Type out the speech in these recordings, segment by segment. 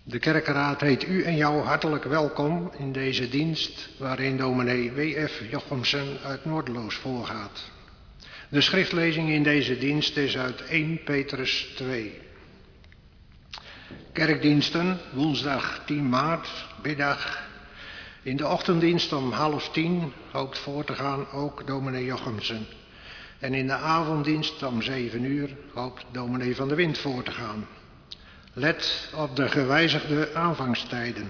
De kerkenraad heet u en jou hartelijk welkom in deze dienst waarin dominee W.F. Jochemsen uit Noorderloos voorgaat. De schriftlezing in deze dienst is uit 1 Petrus 2. Kerkdiensten, woensdag 10 maart, middag. In de ochtenddienst om 9:30 hoopt voor te gaan ook dominee Jochemsen. En in de avonddienst om 7:00 hoopt dominee Van der Wind voor te gaan. Let op de gewijzigde aanvangstijden.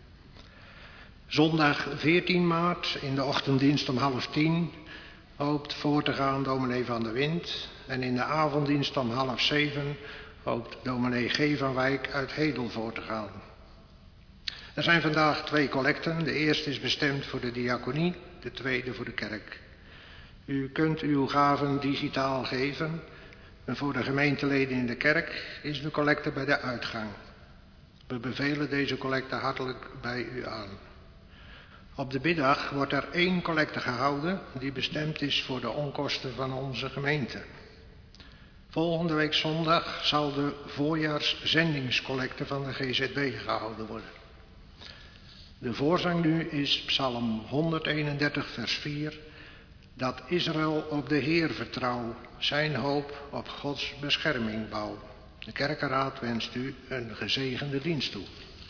Zondag 14 maart in de ochtenddienst om 9:30 hoopt voor te gaan dominee Van der Wind. En in de avonddienst om 6:30 hoopt dominee G. van Wijk uit Hedel voor te gaan. Er zijn vandaag 2 collecten. De eerste is bestemd voor de diaconie, de tweede voor de kerk. U kunt uw gaven digitaal geven. En voor de gemeenteleden in de kerk is de collecte bij de uitgang. We bevelen deze collecte hartelijk bij u aan. Op de biddag wordt er 1 collecte gehouden die bestemd is voor de onkosten van onze gemeente. Volgende week zondag zal de voorjaarszendingscollecte van de GZB gehouden worden. De voorzang nu is Psalm 131 vers 4. Dat Israël op de Heer vertrouw, zijn hoop op Gods bescherming bouw. De kerkenraad wenst u een gezegende dienst toe.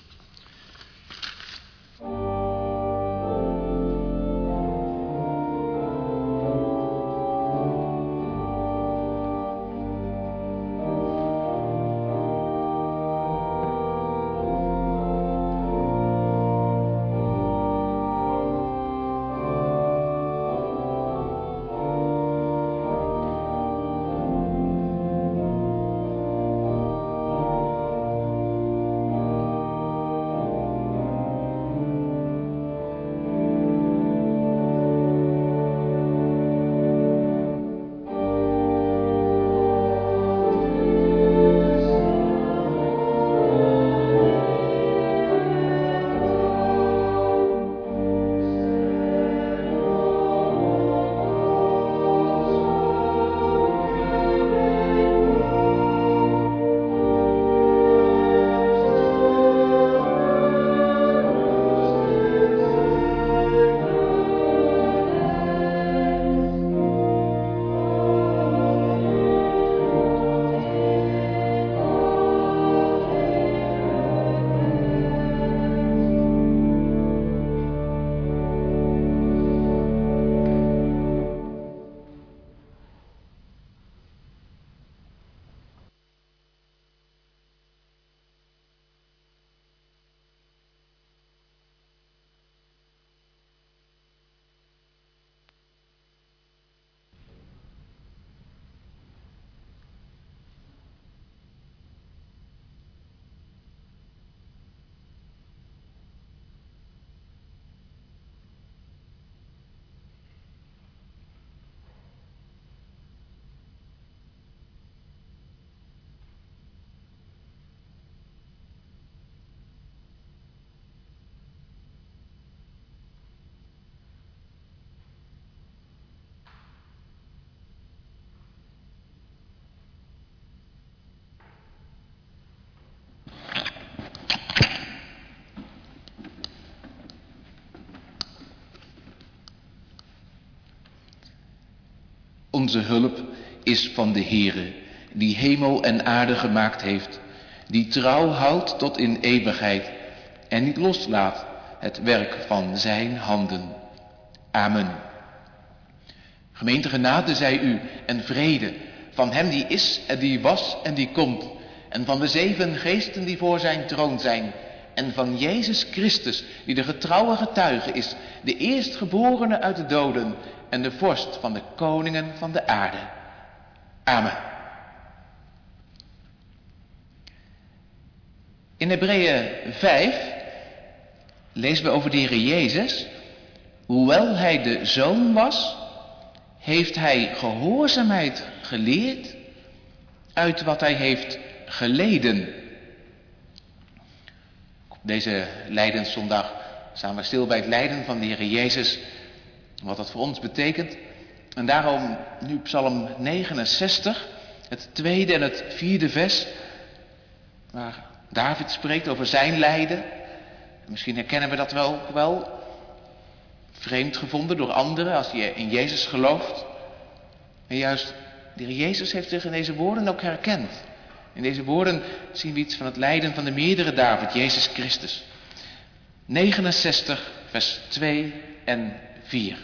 Onze hulp is van de Heere, die hemel en aarde gemaakt heeft, die trouw houdt tot in eeuwigheid en niet loslaat het werk van zijn handen. Amen. Gemeente, genade zij u en vrede van hem die is en die was en die komt, en van de 7 geesten die voor zijn troon zijn, en van Jezus Christus, die de getrouwe getuige is, de eerstgeborene uit de doden en de vorst van de koningen van de aarde. Amen. In Hebreeën 5 lezen we over de Heer Jezus. Hoewel hij de zoon was, heeft hij gehoorzaamheid geleerd uit wat hij heeft geleden. Op deze Lijdenszondag staan we stil bij het lijden van de Heer Jezus, wat dat voor ons betekent. En daarom nu Psalm 69, het 2e en het 4e vers, waar David spreekt over zijn lijden. Misschien herkennen we dat wel. Vreemd gevonden door anderen als je in Jezus gelooft. En juist de Heer Jezus heeft zich in deze woorden ook herkend. In deze woorden zien we iets van het lijden van de meerdere David, Jezus Christus. 69 vers 2 en 4.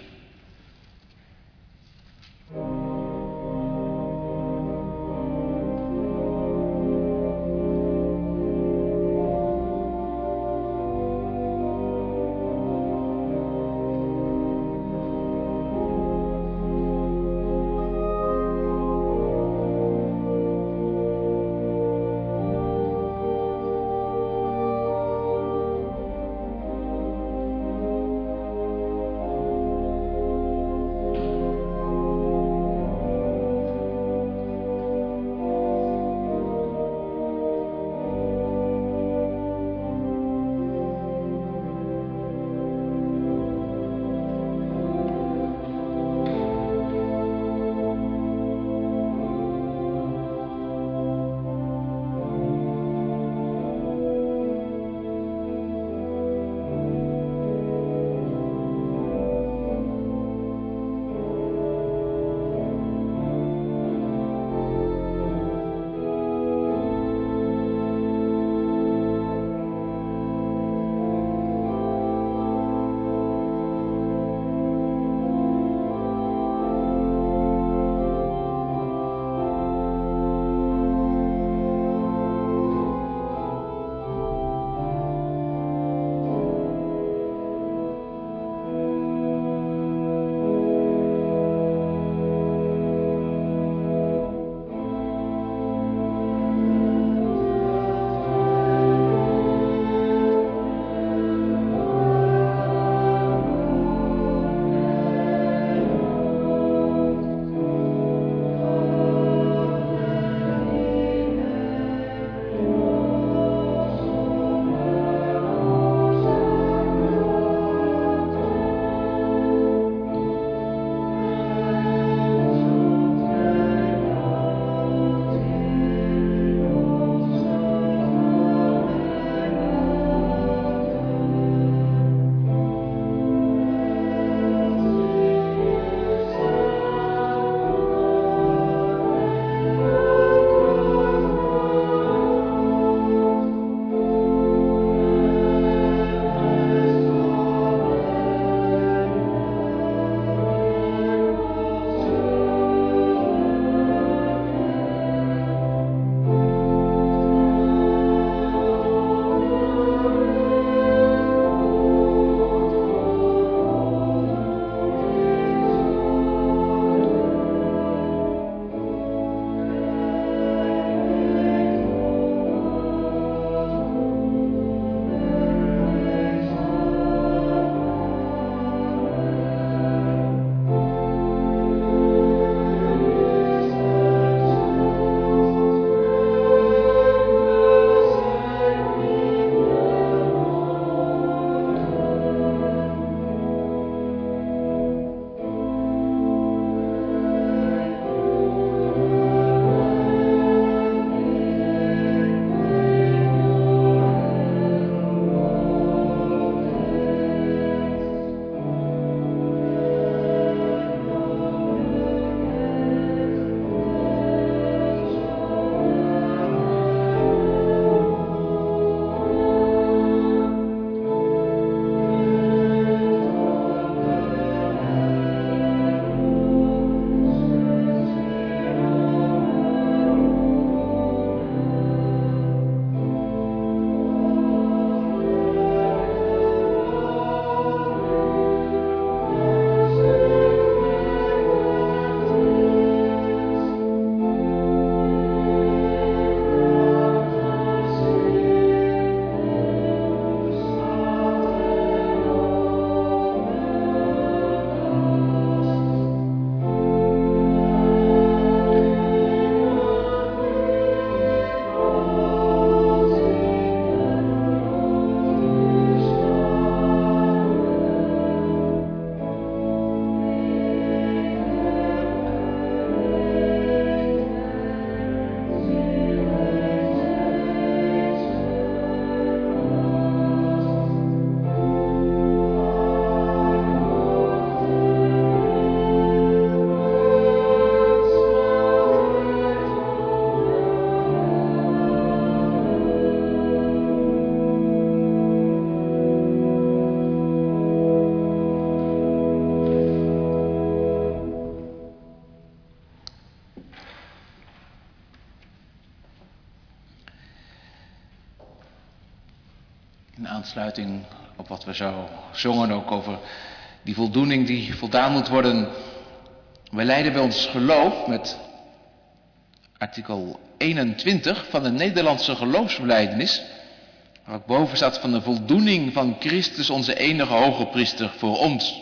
In aansluiting op wat we zo zongen, ook over die voldoening die voldaan moet worden. Wij leiden bij ons geloof met artikel 21 van de Nederlandse geloofsbelijdenis, waar ook boven staat van de voldoening van Christus, onze enige hoge priester voor ons.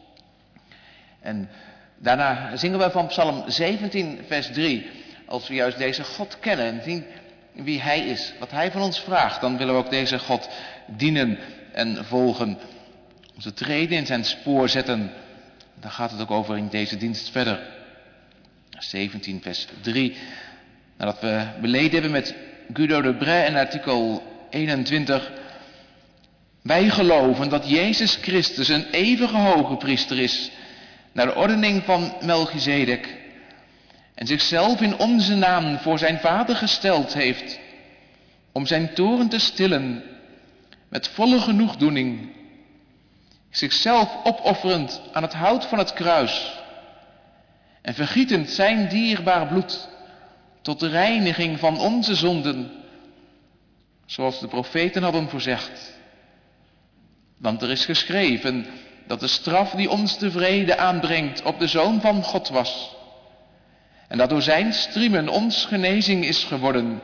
En daarna zingen we van Psalm 17 vers 3. Als we juist deze God kennen en zien wie Hij is, wat Hij van ons vraagt, dan willen we ook deze God dienen en volgen. Onze treden in zijn spoor zetten. Daar gaat het ook over in deze dienst verder. 17 vers 3. Nadat we beleden hebben met Guido de Brès en artikel 21. Wij geloven dat Jezus Christus een eeuwige hoge priester is, naar de ordening van Melchizedek, en zichzelf in onze naam voor zijn Vader gesteld heeft, om zijn toorn te stillen, met volle genoegdoening, zichzelf opofferend aan het hout van het kruis, en vergietend zijn dierbaar bloed, tot de reiniging van onze zonden, zoals de profeten hadden voorzegd. Want er is geschreven dat de straf die ons de vrede aanbrengt op de Zoon van God was, en dat door zijn striemen ons genezing is geworden.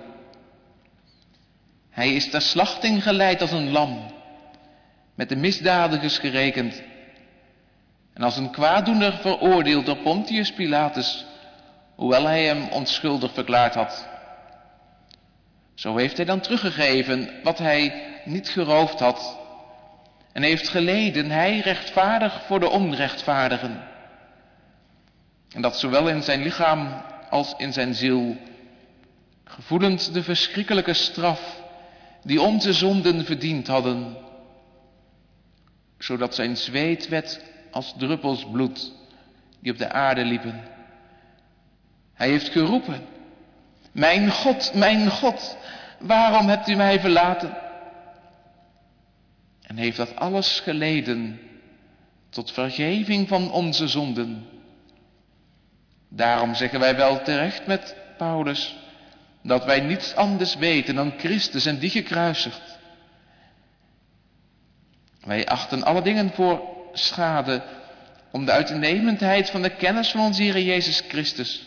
Hij is ter slachting geleid als een lam, met de misdadigers gerekend, en als een kwaaddoener veroordeeld door Pontius Pilatus, hoewel hij hem onschuldig verklaard had. Zo heeft hij dan teruggegeven wat hij niet geroofd had, en heeft geleden, hij rechtvaardig voor de onrechtvaardigen. En dat zowel in zijn lichaam als in zijn ziel, gevoelend de verschrikkelijke straf die onze zonden verdiend hadden, zodat zijn zweet werd als druppels bloed die op de aarde liepen. Hij heeft geroepen: mijn God, waarom hebt u mij verlaten? En heeft dat alles geleden tot vergeving van onze zonden. Daarom zeggen wij wel terecht met Paulus, dat wij niets anders weten dan Christus en die gekruisigd. Wij achten alle dingen voor schade, om de uitnemendheid van de kennis van onze Heer Jezus Christus.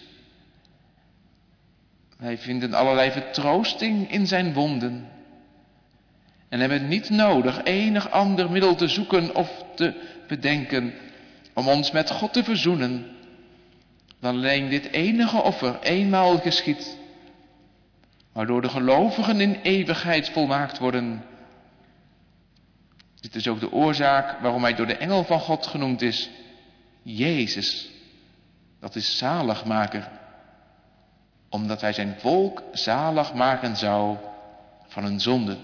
Wij vinden allerlei vertroosting in zijn wonden, en hebben niet nodig enig ander middel te zoeken of te bedenken om ons met God te verzoenen, dan alleen dit enige offer eenmaal geschied, waardoor de gelovigen in eeuwigheid volmaakt worden. Dit is ook de oorzaak waarom hij door de engel van God genoemd is Jezus. Dat is zaligmaker, omdat hij zijn volk zalig maken zou van hun zonden.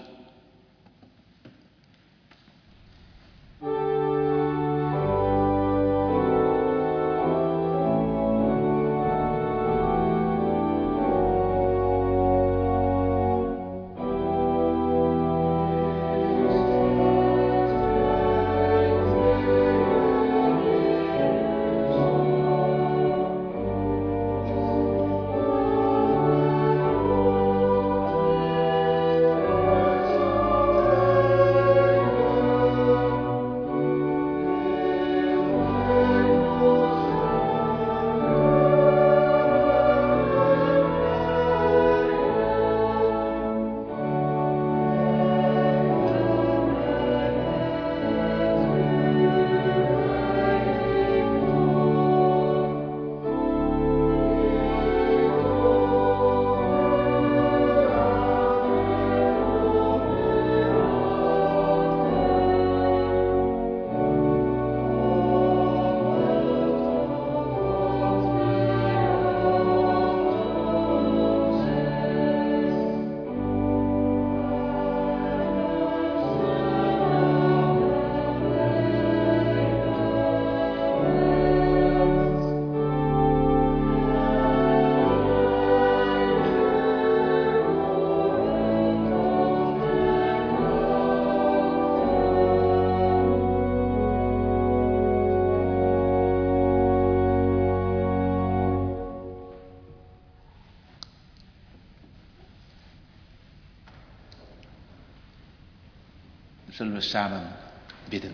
zullen we samen bidden.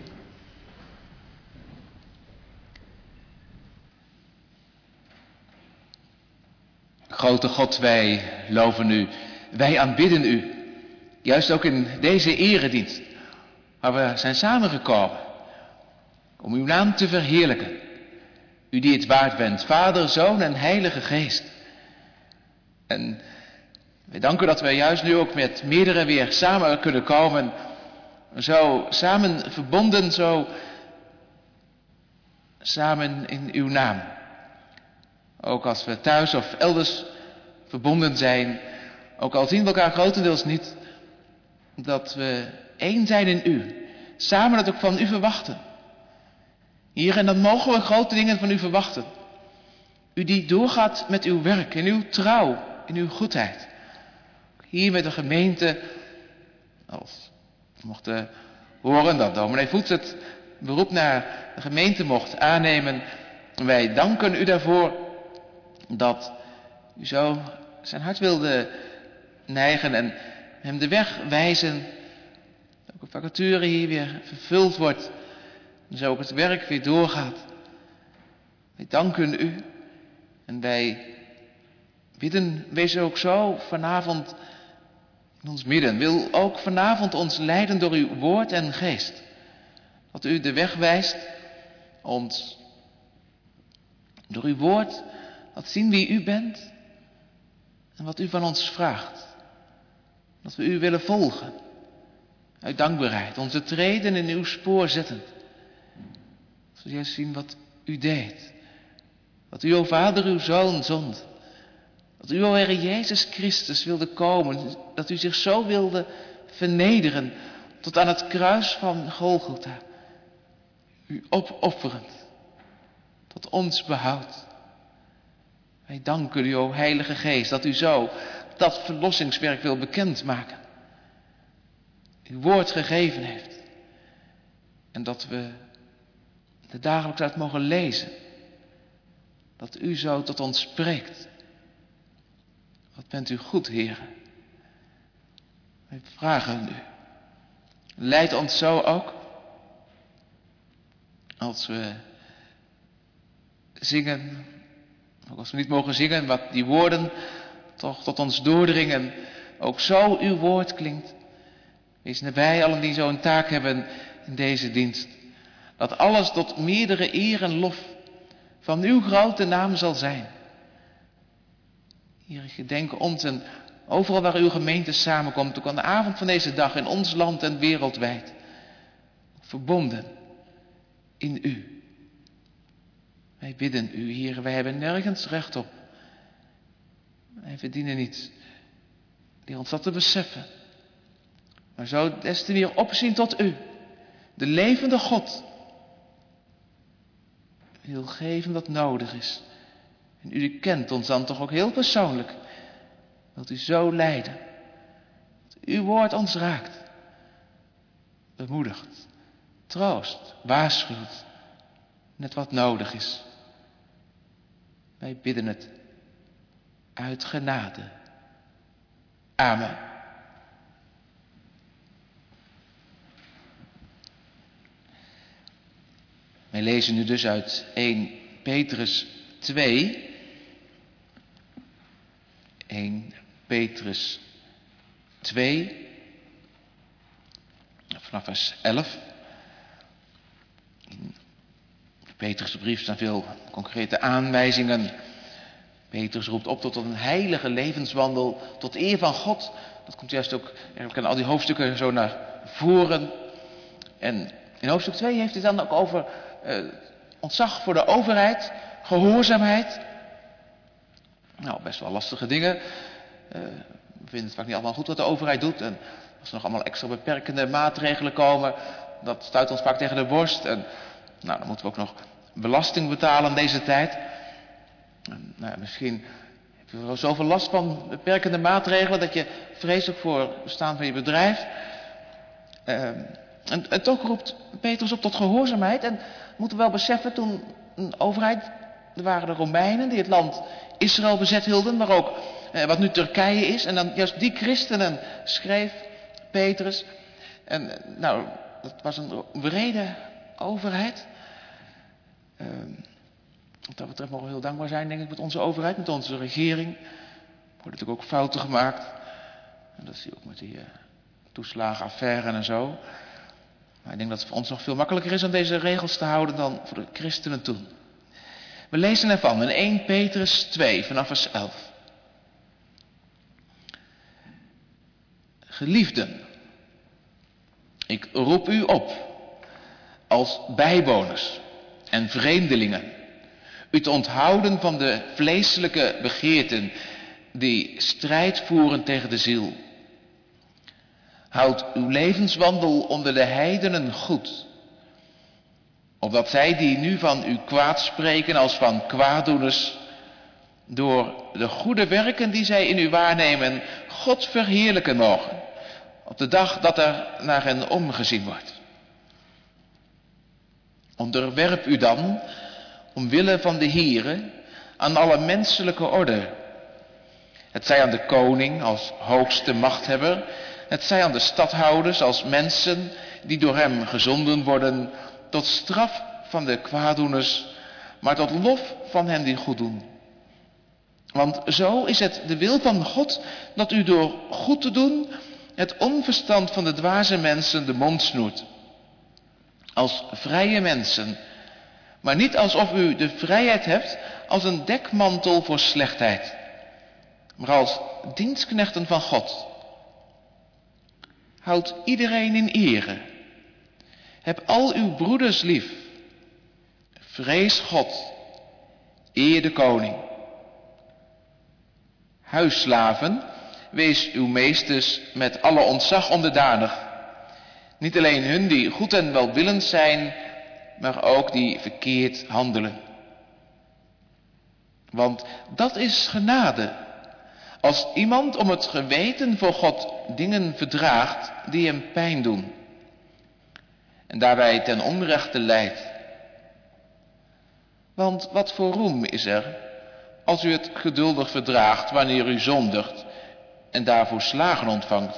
Grote God, wij loven u, wij aanbidden u. Juist ook in deze eredienst, waar we zijn samengekomen om uw naam te verheerlijken. U die het waard bent, Vader, Zoon en Heilige Geest. En wij danken dat wij juist nu ook met meerdere weer samen kunnen komen. Zo samen verbonden, zo samen in uw naam. Ook als we thuis of elders verbonden zijn, ook al zien we elkaar grotendeels niet, dat we één zijn in u. Samen dat ook van u verwachten. Hier en dan mogen we grote dingen van u verwachten. U die doorgaat met uw werk, in uw trouw, in uw goedheid. Hier met de gemeente, als we mochten horen dat dominee Voets het beroep naar de gemeente mocht aannemen. Wij danken u daarvoor dat u zo zijn hart wilde neigen en hem de weg wijzen. Dat ook de vacature hier weer vervuld wordt. En zo ook het werk weer doorgaat. Wij danken u. En wij bidden, wees ook zo vanavond in ons midden. Wil ook vanavond ons leiden door uw woord en geest. Dat u de weg wijst, ons door uw woord laat zien wie u bent en wat u van ons vraagt. Dat we u willen volgen, uit dankbaarheid, onze treden in uw spoor zettend. Dat we juist zien wat u deed, wat u, o Vader, uw Zoon zond. Dat u, o Heer Jezus Christus, wilde komen, dat u zich zo wilde vernederen tot aan het kruis van Golgotha. U opofferend, tot ons behoud. Wij danken u, o Heilige Geest, dat u zo dat verlossingswerk wil bekendmaken. Uw woord gegeven heeft. En dat we er dagelijks uit mogen lezen. Dat u zo tot ons spreekt. Wat bent u goed, Heer. Wij vragen u. Leid ons zo ook. Als we zingen. Ook als we niet mogen zingen, wat die woorden toch tot ons doordringen. Ook zo uw woord klinkt. Wees nabij allen die zo een taak hebben in deze dienst. Dat alles tot meerdere eer en lof van uw grote naam zal zijn. Heer, gedenk ons en overal waar uw gemeente samenkomt, ook aan de avond van deze dag in ons land en wereldwijd. Verbonden in u. Wij bidden u, Heer, wij hebben nergens recht op. Wij verdienen niet, leer ons dat te beseffen. Maar zo des te meer opzien tot u, de levende God. Wil geven wat nodig is. En u kent ons dan toch ook heel persoonlijk. Wilt u zo leiden. Dat uw woord ons raakt. Bemoedigt, troost, waarschuwt. Net wat nodig is. Wij bidden het uit genade. Amen. Wij lezen nu dus uit 1 Petrus 2. 1 Petrus 2. Vanaf vers 11. In de Petrusbrief staan veel concrete aanwijzingen. Petrus roept op tot een heilige levenswandel, tot eer van God. Dat komt juist ook in al die hoofdstukken zo naar voren. En in hoofdstuk 2 heeft hij dan ook over ontzag voor de overheid, gehoorzaamheid. Nou, best wel lastige dingen. We vinden het vaak niet allemaal goed wat de overheid doet. En als er nog allemaal extra beperkende maatregelen komen, dat stuit ons vaak tegen de borst. En nou, dan moeten we ook nog belasting betalen in deze tijd. En, nou, misschien heb je wel zoveel last van beperkende maatregelen dat je vreselijk voor het bestaan van je bedrijf. En toch roept Petrus op tot gehoorzaamheid. En we moeten wel beseffen, toen een overheid, er waren de Romeinen die het land Israël bezet hielden, maar ook wat nu Turkije is. En dan juist die christenen schreef Petrus. En nou, dat was een brede overheid. Wat dat betreft mogen we heel dankbaar zijn, denk ik, met onze overheid, met onze regering. Er worden natuurlijk ook fouten gemaakt. En dat zie je ook met die toeslagenaffaire en zo. Maar ik denk dat het voor ons nog veel makkelijker is om deze regels te houden dan voor de christenen toen. We lezen ervan in 1 Petrus 2 vanaf vers 11. Geliefden, ik roep u op als bijwoners en vreemdelingen u te onthouden van de vleeselijke begeerten die strijd voeren tegen de ziel. Houd uw levenswandel onder de heidenen goed, opdat zij die nu van u kwaad spreken als van kwaaddoeners, door de goede werken die zij in u waarnemen, God verheerlijken mogen, op de dag dat er naar hen omgezien wordt. Onderwerp u dan, omwille van de Here, aan alle menselijke orde. Het zij aan de koning als hoogste machthebber, het zij aan de stadhouders als mensen die door hem gezonden worden, tot straf van de kwaaddoeners, maar tot lof van hen die goed doen. Want zo is het de wil van God, dat u door goed te doen het onverstand van de dwaze mensen de mond snoert. Als vrije mensen, maar niet alsof u de vrijheid hebt als een dekmantel voor slechtheid, maar als dienstknechten van God. Houd iedereen in ere. Heb al uw broeders lief. Vrees God. Eer de koning. Huisslaven, wees uw meesters met alle ontzag onderdanig. Niet alleen hun die goed en welwillend zijn, maar ook die verkeerd handelen. Want dat is genade, als iemand om het geweten voor God dingen verdraagt die hem pijn doen, en daarbij ten onrechte leidt. Want wat voor roem is er, als u het geduldig verdraagt wanneer u zondigt en daarvoor slagen ontvangt?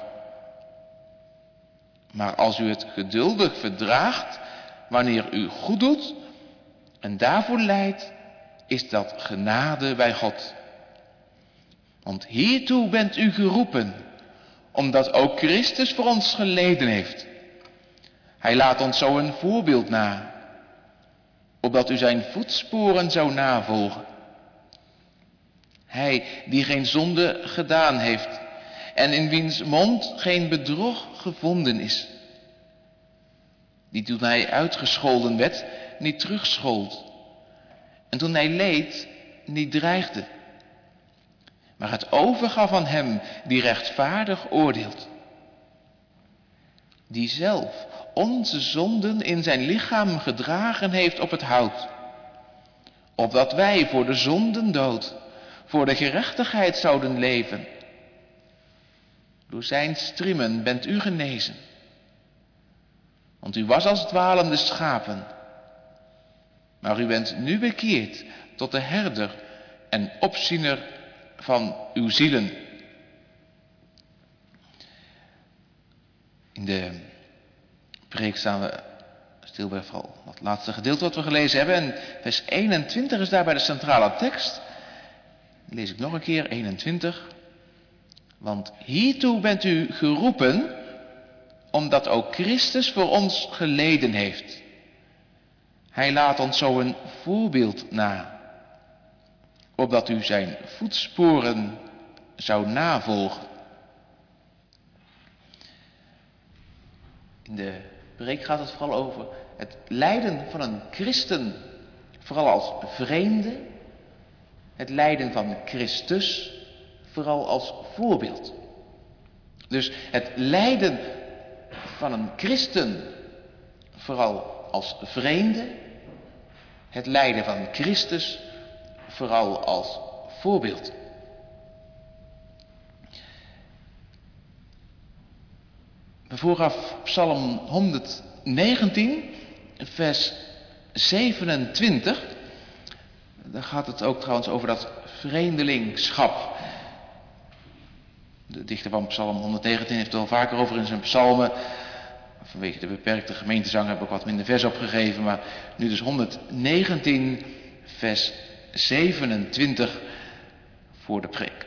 Maar als u het geduldig verdraagt wanneer u goed doet en daarvoor lijdt, is dat genade bij God. Want hiertoe bent u geroepen, omdat ook Christus voor ons geleden heeft. Hij laat ons zo een voorbeeld na, opdat u zijn voetsporen zou navolgen. Hij die geen zonde gedaan heeft en in wiens mond geen bedrog gevonden is. Die toen hij uitgescholden werd, niet terugschold. En toen hij leed, niet dreigde. Maar het overgaf aan hem die rechtvaardig oordeelt. Die zelf onze zonden in zijn lichaam gedragen heeft op het hout. Opdat wij voor de zonden dood, voor de gerechtigheid zouden leven. Door zijn striemen bent u genezen. Want u was als dwalende schapen. Maar u bent nu bekeerd tot de herder en opziener van uw zielen. In de preek staan we stil bij vooral het laatste gedeelte wat we gelezen hebben. En vers 21 is daarbij de centrale tekst. Die lees ik nog een keer, 21. Want hiertoe bent u geroepen, omdat ook Christus voor ons geleden heeft. Hij laat ons zo een voorbeeld na, opdat u zijn voetsporen zou navolgen. In de preek gaat het vooral over het lijden van een christen, vooral als vreemde. Het lijden van Christus, vooral als voorbeeld. Dus het lijden van een christen, vooral als vreemde. Het lijden van Christus, vooral als voorbeeld. Vooraf Psalm 119, vers 27. Daar gaat het ook trouwens over dat vreemdelingschap. De dichter van Psalm 119 heeft er al vaker over in zijn psalmen. Vanwege de beperkte gemeentezang heb ik wat minder vers opgegeven, maar nu dus 119 vers 27 voor de preek.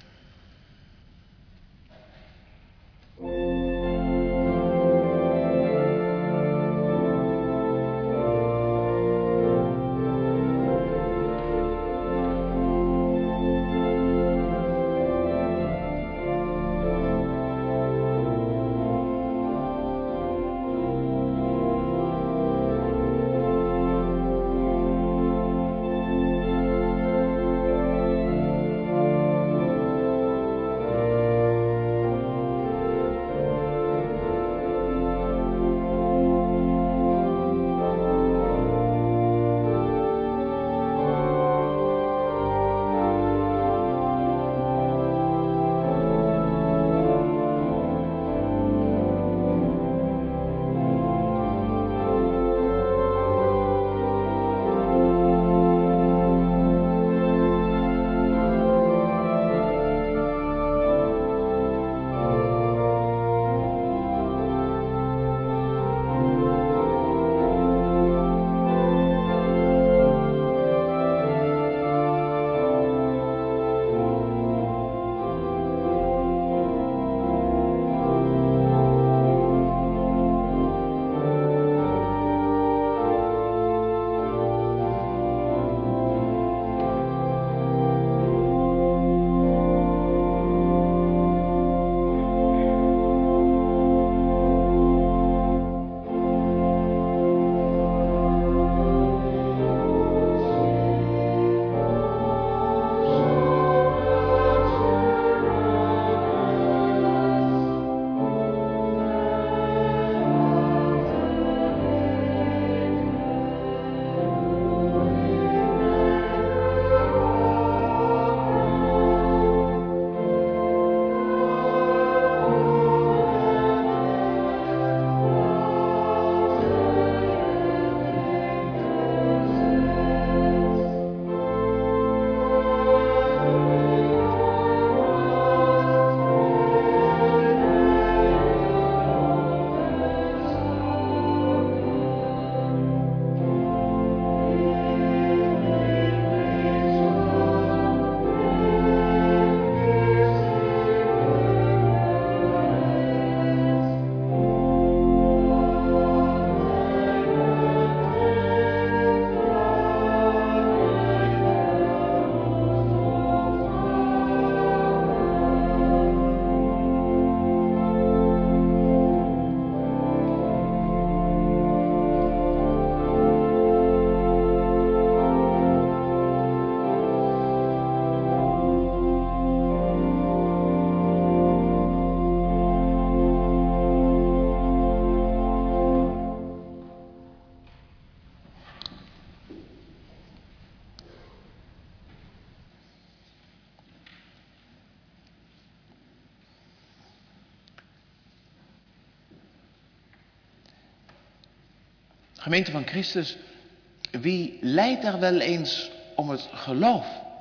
Gemeente van Christus, wie lijdt er wel eens om het geloof?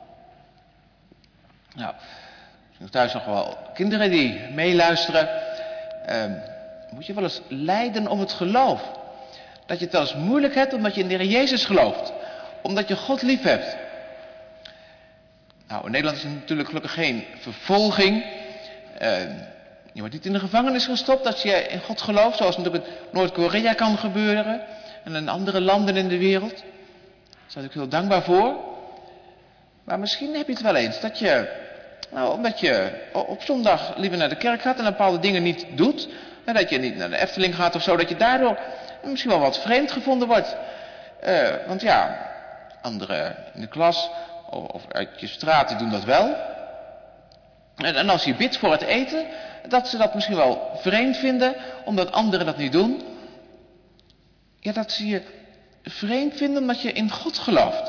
Nou, er zijn thuis nog wel kinderen die meeluisteren. Moet je wel eens lijden om het geloof? Dat je het wel eens moeilijk hebt omdat je in de Heer Jezus gelooft. Omdat je God lief hebt. Nou, in Nederland is er natuurlijk gelukkig geen vervolging. Je wordt niet in de gevangenis gestopt als je in God gelooft. Zoals natuurlijk in Noord-Korea kan gebeuren. En in andere landen in de wereld. Daar ben ik heel dankbaar voor. Maar misschien heb je het wel eens dat je, omdat je op zondag liever naar de kerk gaat en bepaalde dingen niet doet. En dat je niet naar de Efteling gaat of zo. Dat je daardoor misschien wel wat vreemd gevonden wordt. Want ja, anderen in de klas of uit je straat die doen dat wel. En als je bidt voor het eten, dat ze dat misschien wel vreemd vinden, omdat anderen dat niet doen. Ja, dat ze je vreemd vinden omdat je in God gelooft.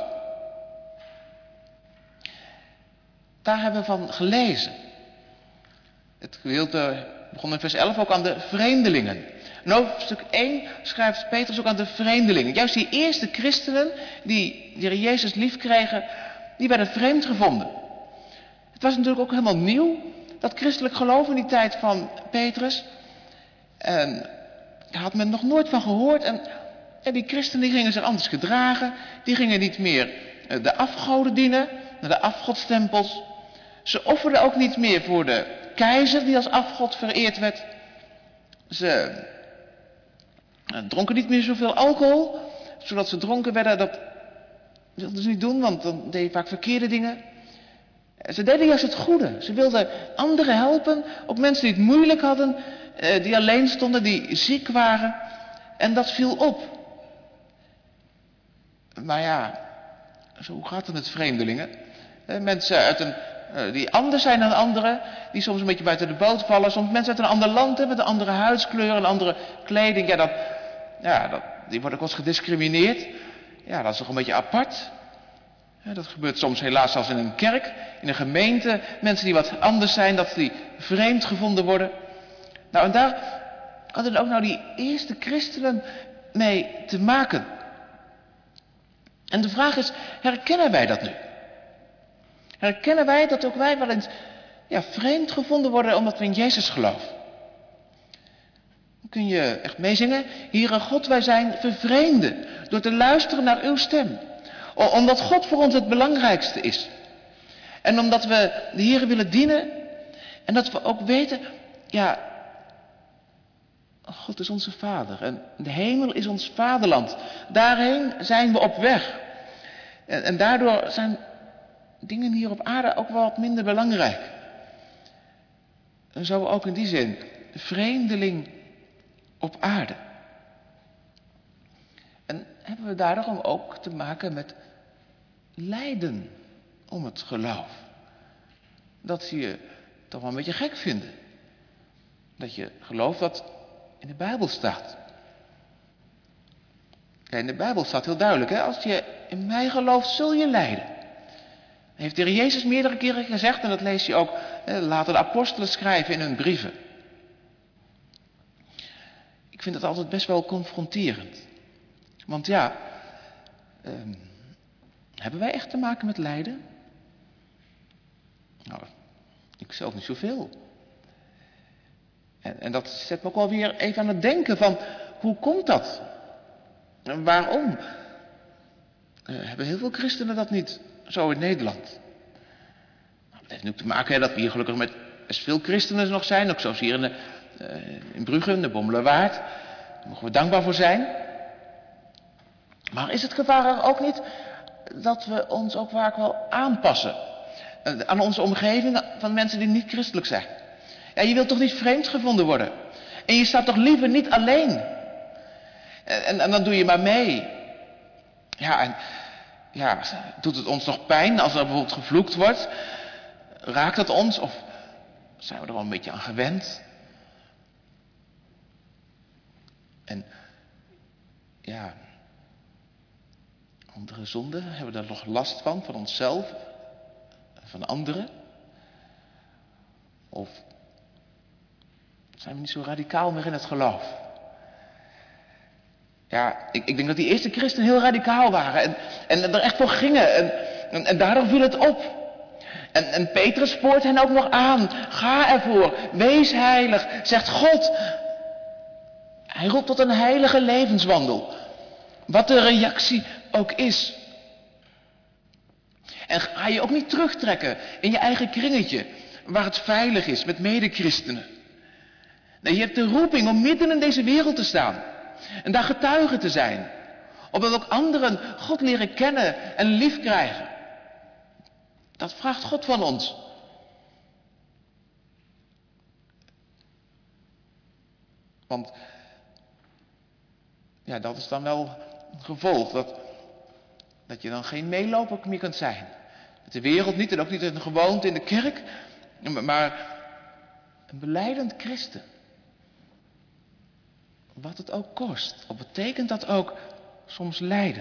Daar hebben we van gelezen. Het gedeelte begon in vers 11 ook aan de vreemdelingen. In hoofdstuk 1 schrijft Petrus ook aan de vreemdelingen. Juist die eerste christenen die de Heer Jezus lief kregen, die werden vreemd gevonden. Het was natuurlijk ook helemaal nieuw, dat christelijk geloof in die tijd van Petrus. En daar had men nog nooit van gehoord. En die christenen die gingen zich anders gedragen. Die gingen niet meer de afgoden dienen, naar de afgodstempels. Ze offerden ook niet meer voor de keizer die als afgod vereerd werd. Ze dronken niet meer zoveel alcohol. Zodat ze dronken werden, dat wilden ze niet doen, want dan deed je vaak verkeerde dingen. Ze deden juist het goede. Ze wilden anderen helpen, ook mensen die het moeilijk hadden, die alleen stonden, die ziek waren. En dat viel op. Maar ja, zo gaat het met vreemdelingen. Mensen die anders zijn dan anderen, die soms een beetje buiten de boot vallen. Soms mensen uit een ander land met een andere huidskleur, een andere kleding. Die worden ook wel eens gediscrimineerd. Ja, dat is toch een beetje apart. Dat gebeurt soms helaas zelfs in een kerk, in een gemeente. Mensen die wat anders zijn, dat die vreemd gevonden worden. Nou, en daar hadden ook die eerste christenen mee te maken. En de vraag is, herkennen wij dat nu? Herkennen wij dat ook wij wel eens vreemd gevonden worden omdat we in Jezus geloven? Dan kun je echt meezingen. Heere God, wij zijn vervreemden door te luisteren naar uw stem. Omdat God voor ons het belangrijkste is. En omdat we de Heere willen dienen. En dat we ook weten, God is onze Vader. En de hemel is ons vaderland. Daarheen zijn we op weg. En daardoor zijn dingen hier op aarde ook wel wat minder belangrijk. En zo ook in die zin, de vreemdeling op aarde. En hebben we daarom ook te maken met lijden om het geloof. Dat ze je toch wel een beetje gek vinden. Dat je gelooft wat in de Bijbel staat. Ja, in de Bijbel staat heel duidelijk, als je in mij gelooft, zul je lijden. Dat heeft de Heer Jezus meerdere keren gezegd en dat lees je ook later de apostelen schrijven in hun brieven. Ik vind het altijd best wel confronterend. Want hebben wij echt te maken met lijden? Nou, ik zelf niet zoveel. En dat zet me ook wel weer even aan het denken van, hoe komt dat? En waarom? Hebben heel veel christenen dat niet zo in Nederland? Nou, het heeft nu te maken dat we hier gelukkig met best veel christenen nog zijn. Ook zoals hier in Brugge, in de Bommelerwaard. Daar mogen we dankbaar voor zijn. Maar is het gevaar er ook niet dat we ons ook vaak wel aanpassen aan onze omgeving van mensen die niet christelijk zijn? Ja, je wilt toch niet vreemd gevonden worden? En je staat toch liever niet alleen? En dan doe je maar mee. Doet het ons nog pijn als er bijvoorbeeld gevloekt wordt? Raakt het ons? Of zijn we er wel een beetje aan gewend? En andere zonden, hebben we daar nog last van onszelf, van anderen? Of zijn we niet zo radicaal meer in het geloof? Ja, ik denk dat die eerste christenen heel radicaal waren en er echt voor gingen en daardoor viel het op. En Petrus spoort hen ook nog aan. Ga ervoor, wees heilig, zegt God. Hij roept tot een heilige levenswandel. Wat de reactie ook is. En ga je ook niet terugtrekken in je eigen kringetje, waar het veilig is met medechristenen. Nee, je hebt de roeping om midden in deze wereld te staan. En daar getuige te zijn. Opdat ook anderen God leren kennen en lief krijgen. Dat vraagt God van ons. Want dat is dan wel een gevolg. Dat je dan geen meeloper meer kunt zijn. Met de wereld niet en ook niet een gewoonte in de kerk. Maar een belijdend christen. Wat het ook kost. Wat betekent dat ook soms lijden?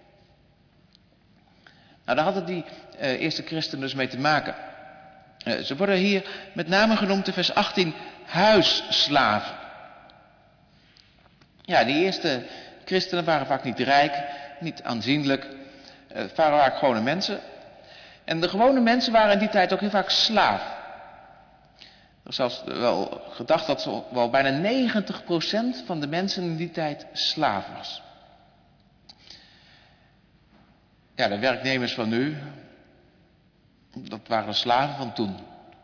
Nou, daar hadden die eerste christenen dus mee te maken. Ze worden hier met name genoemd in vers 18 huisslaven. Ja, die eerste christenen waren vaak niet rijk, niet aanzienlijk. Het waren vaak gewone mensen. En de gewone mensen waren in die tijd ook heel vaak slaaf. Er is zelfs wel gedacht dat zo wel bijna 90% van de mensen in die tijd slaaf was. Ja, de werknemers van nu, dat waren de slaven van toen.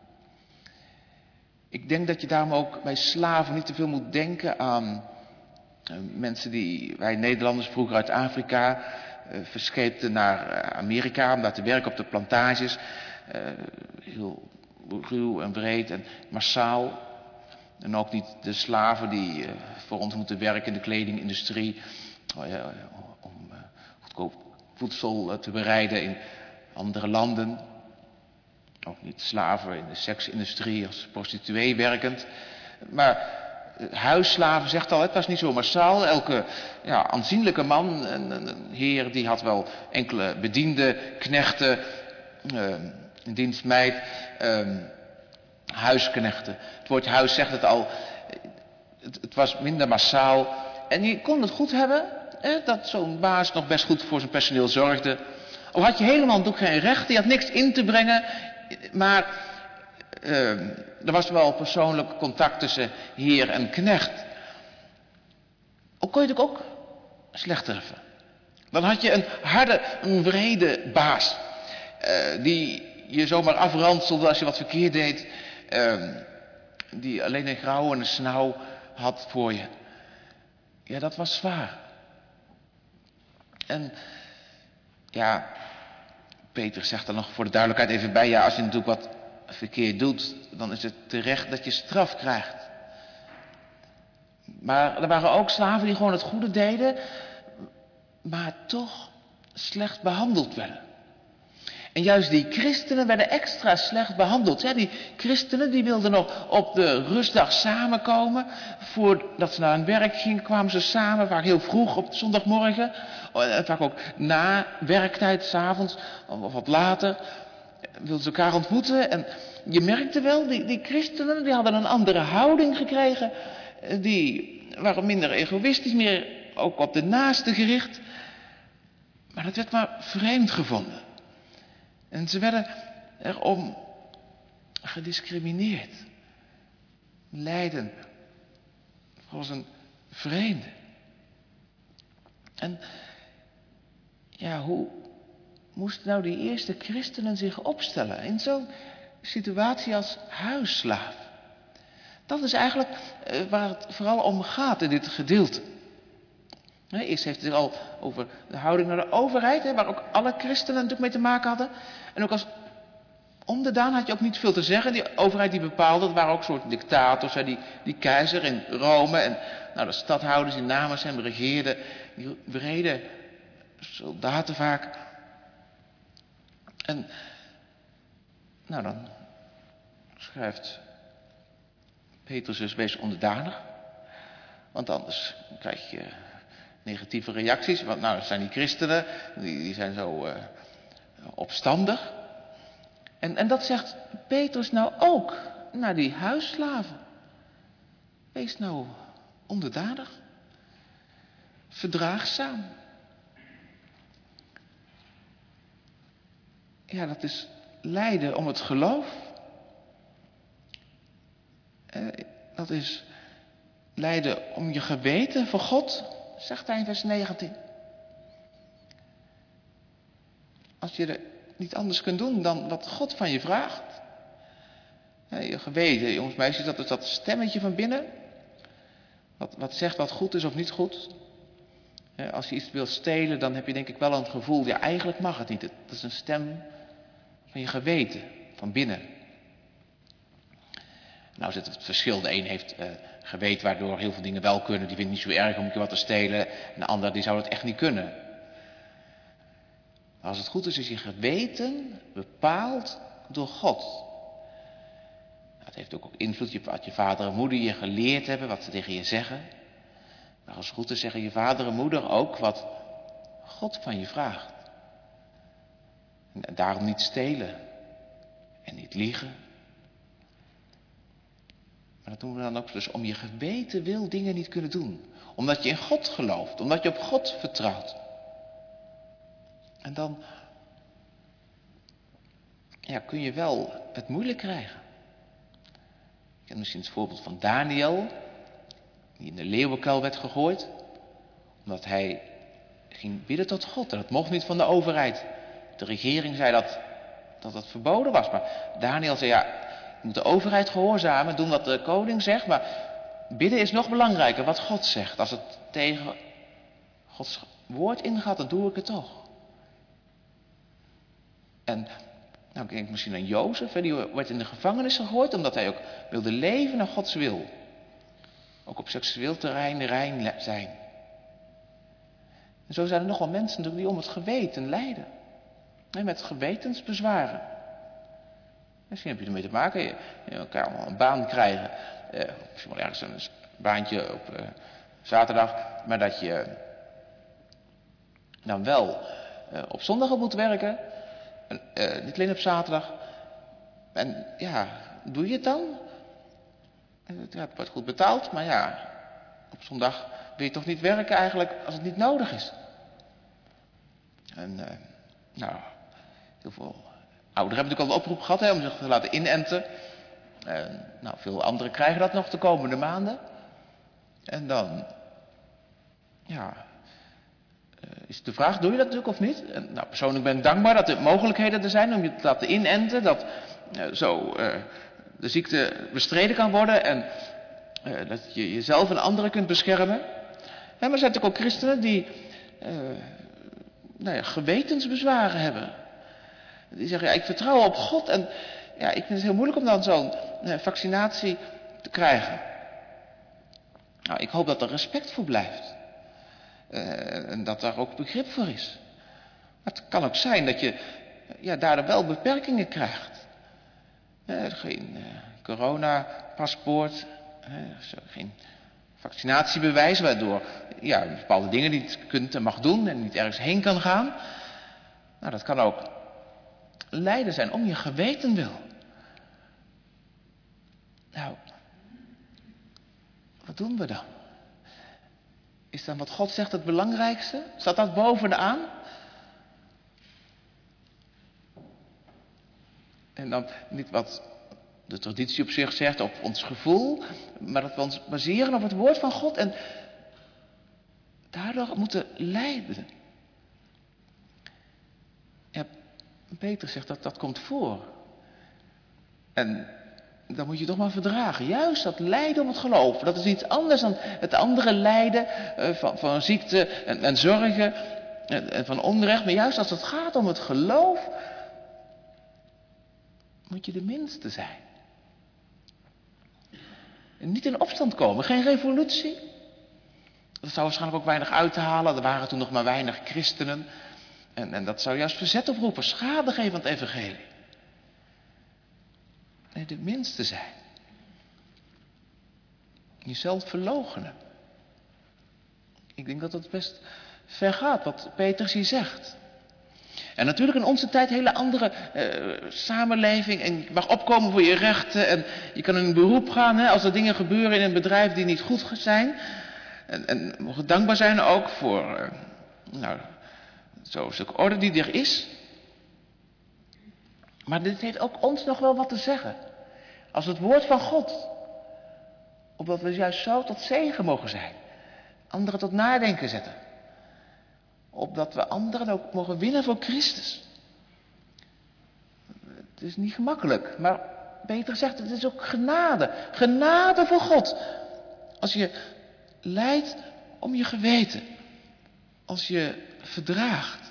Ik denk dat je daarom ook bij slaven niet te veel moet denken aan mensen die wij Nederlanders vroeger uit Afrika verscheepten naar Amerika om daar te werken op de plantages. Heel ruw en breed en massaal. En ook niet de slaven die voor ons moeten werken in de kledingindustrie. Om goedkoop voedsel te bereiden in andere landen. Ook niet slaven in de seksindustrie als prostituee werkend. Maar huisslaven zegt al, het was niet zo massaal. Elke aanzienlijke man, een heer, die had wel enkele bedienden, knechten, een dienstmeid, huisknechten. Het woord huis zegt het al. Het was minder massaal. En je kon het goed hebben, dat zo'n baas nog best goed voor zijn personeel zorgde. Al had je helemaal natuurlijk geen recht, je had niks in te brengen. Maar er was wel persoonlijk contact tussen heer en knecht. Ook kon je het ook slecht treffen. Dan had je een harde, een wrede baas. Die je zomaar afranselde als je wat verkeerd deed. Die alleen een grauw en een snauw had voor je. Ja, dat was zwaar. En ja, Peter zegt er nog voor de duidelijkheid even bij. Ja, als je natuurlijk wat verkeerd doet, dan is het terecht dat je straf krijgt. Maar er waren ook slaven die gewoon het goede deden, maar toch slecht behandeld werden. En juist die christenen werden extra slecht behandeld. Ja, die christenen die wilden nog op de rustdag samenkomen. Voordat ze naar hun werk gingen, kwamen ze samen, vaak heel vroeg op zondagmorgen. Vaak ook na werktijd, 's avonds of wat later. Wilden ze elkaar ontmoeten. En je merkte wel, die christenen die hadden een andere houding gekregen. Die waren minder egoïstisch, meer ook op de naaste gericht. Maar dat werd maar vreemd gevonden. En ze werden erom gediscrimineerd. Lijden als een vreemde. En ja, hoe moesten nou die eerste christenen zich opstellen in zo'n situatie als huisslaaf? Dat is eigenlijk waar het vooral om gaat in dit gedeelte. Eerst heeft het al over de houding naar de overheid, waar ook alle christenen natuurlijk mee te maken hadden. En ook als onderdaan had je ook niet veel te zeggen. Die overheid die bepaalde, dat waren ook soort dictators, die keizer in Rome. En de stadhouders die namens hem regeerden, die wrede soldaten vaak. En dan schrijft Petrus dus, wees onderdanig. Want anders krijg je negatieve reacties. Want dat zijn die christenen, die zijn zo opstandig. En dat zegt Petrus nou ook naar die huisslaven. Wees nou onderdanig. Verdraagzaam. Ja, dat is lijden om het geloof. Dat is lijden om je geweten voor God, zegt hij in vers 19. Als je er niet anders kunt doen dan wat God van je vraagt. Je geweten, jongens, meisjes, dat is dat stemmetje van binnen. Wat zegt wat goed is of niet goed. Als je iets wilt stelen, dan heb je denk ik wel een gevoel, ja, eigenlijk mag het niet. Dat is een stem van je geweten, van binnen. Nou zit het verschil. De een heeft geweten waardoor heel veel dingen wel kunnen. Die vindt het niet zo erg om een keer wat te stelen. En de ander die zou het echt niet kunnen. Maar als het goed is je geweten bepaald door God. Dat heeft ook invloed wat je vader en moeder je geleerd hebben. Wat ze tegen je zeggen. Maar als het goed is zeggen je vader en moeder ook wat God van je vraagt. En daarom niet stelen. En niet liegen. Maar dat doen we dan ook dus om je geweten wil dingen niet kunnen doen. Omdat je in God gelooft. Omdat je op God vertrouwt. En dan kun je wel het moeilijk krijgen. kent misschien het voorbeeld van Daniel, die in de leeuwenkuil werd gegooid, omdat hij ging bidden tot God. En dat mocht niet van de overheid. De regering zei dat verboden was. Maar Daniel zei, ja, je moet de overheid gehoorzamen, doen wat de koning zegt. Maar bidden is nog belangrijker, wat God zegt. Als het tegen Gods woord ingaat, dan doe ik het toch. En nou denk ik misschien aan Jozef, die werd in de gevangenis gegooid, omdat hij ook wilde leven naar Gods wil. Ook op seksueel terrein rein zijn. En zo zijn er nog wel mensen natuurlijk die om het geweten lijden. Met gewetensbezwaren. Misschien heb je ermee te maken. Je kan allemaal een baan krijgen. Misschien wel ergens een baantje op zaterdag. Maar dat je dan wel op zondag op moet werken. Niet alleen op zaterdag. En ja, doe je het dan? Het wordt goed betaald. Maar ja, op zondag wil je toch niet werken eigenlijk als het niet nodig is. En heel veel ouderen hebben natuurlijk al de oproep gehad om zich te laten inenten. Veel anderen krijgen dat nog de komende maanden. En dan, is de vraag, doe je dat natuurlijk of niet? En, persoonlijk ben ik dankbaar dat er mogelijkheden er zijn om je te laten inenten. Dat de ziekte bestreden kan worden en dat je jezelf en anderen kunt beschermen. Maar er zijn natuurlijk ook christenen die gewetensbezwaren hebben. Die zeggen, ik vertrouw op God en ik vind het heel moeilijk om dan zo'n vaccinatie te krijgen. Nou, ik hoop dat er respect voor blijft. En dat daar ook begrip voor is. Maar het kan ook zijn dat je daardoor wel beperkingen krijgt. Geen coronapaspoort, geen vaccinatiebewijs, waardoor bepaalde dingen niet kunt en mag doen en niet ergens heen kan gaan. Nou, dat kan ook lijden zijn om je geweten wil. Nou, wat doen we dan? Is dan wat God zegt het belangrijkste? Staat dat bovenaan? En dan niet wat de traditie op zich zegt, op ons gevoel, maar dat we ons baseren op het woord van God en daardoor moeten lijden. Ja, Petrus zegt dat komt voor. En dan moet je toch maar verdragen. Juist dat lijden om het geloven. Dat is iets anders dan het andere lijden van ziekte en zorgen en van onrecht. Maar juist als het gaat om het geloof, moet je de minste zijn. En niet in opstand komen. Geen revolutie. Dat zou waarschijnlijk ook weinig uit te halen. Er waren toen nog maar weinig christenen. En dat zou juist verzet oproepen. Schade geven aan het evangelie. Nee, de minste zijn. Jezelf verloochenen. Ik denk dat het best ver gaat wat Petrus hier zegt. En natuurlijk in onze tijd hele andere samenleving. En je mag opkomen voor je rechten. En je kan in een beroep gaan als er dingen gebeuren in een bedrijf die niet goed zijn. En mogen dankbaar zijn ook voor zo'n stuk orde die er is. Maar dit heeft ook ons nog wel wat te zeggen. Als het woord van God. Opdat we juist zo tot zegen mogen zijn. Anderen tot nadenken zetten. Opdat we anderen ook mogen winnen voor Christus. Het is niet gemakkelijk. Maar Petrus zegt, het is ook genade. Genade voor God. Als je lijdt om je geweten. Als je verdraagt.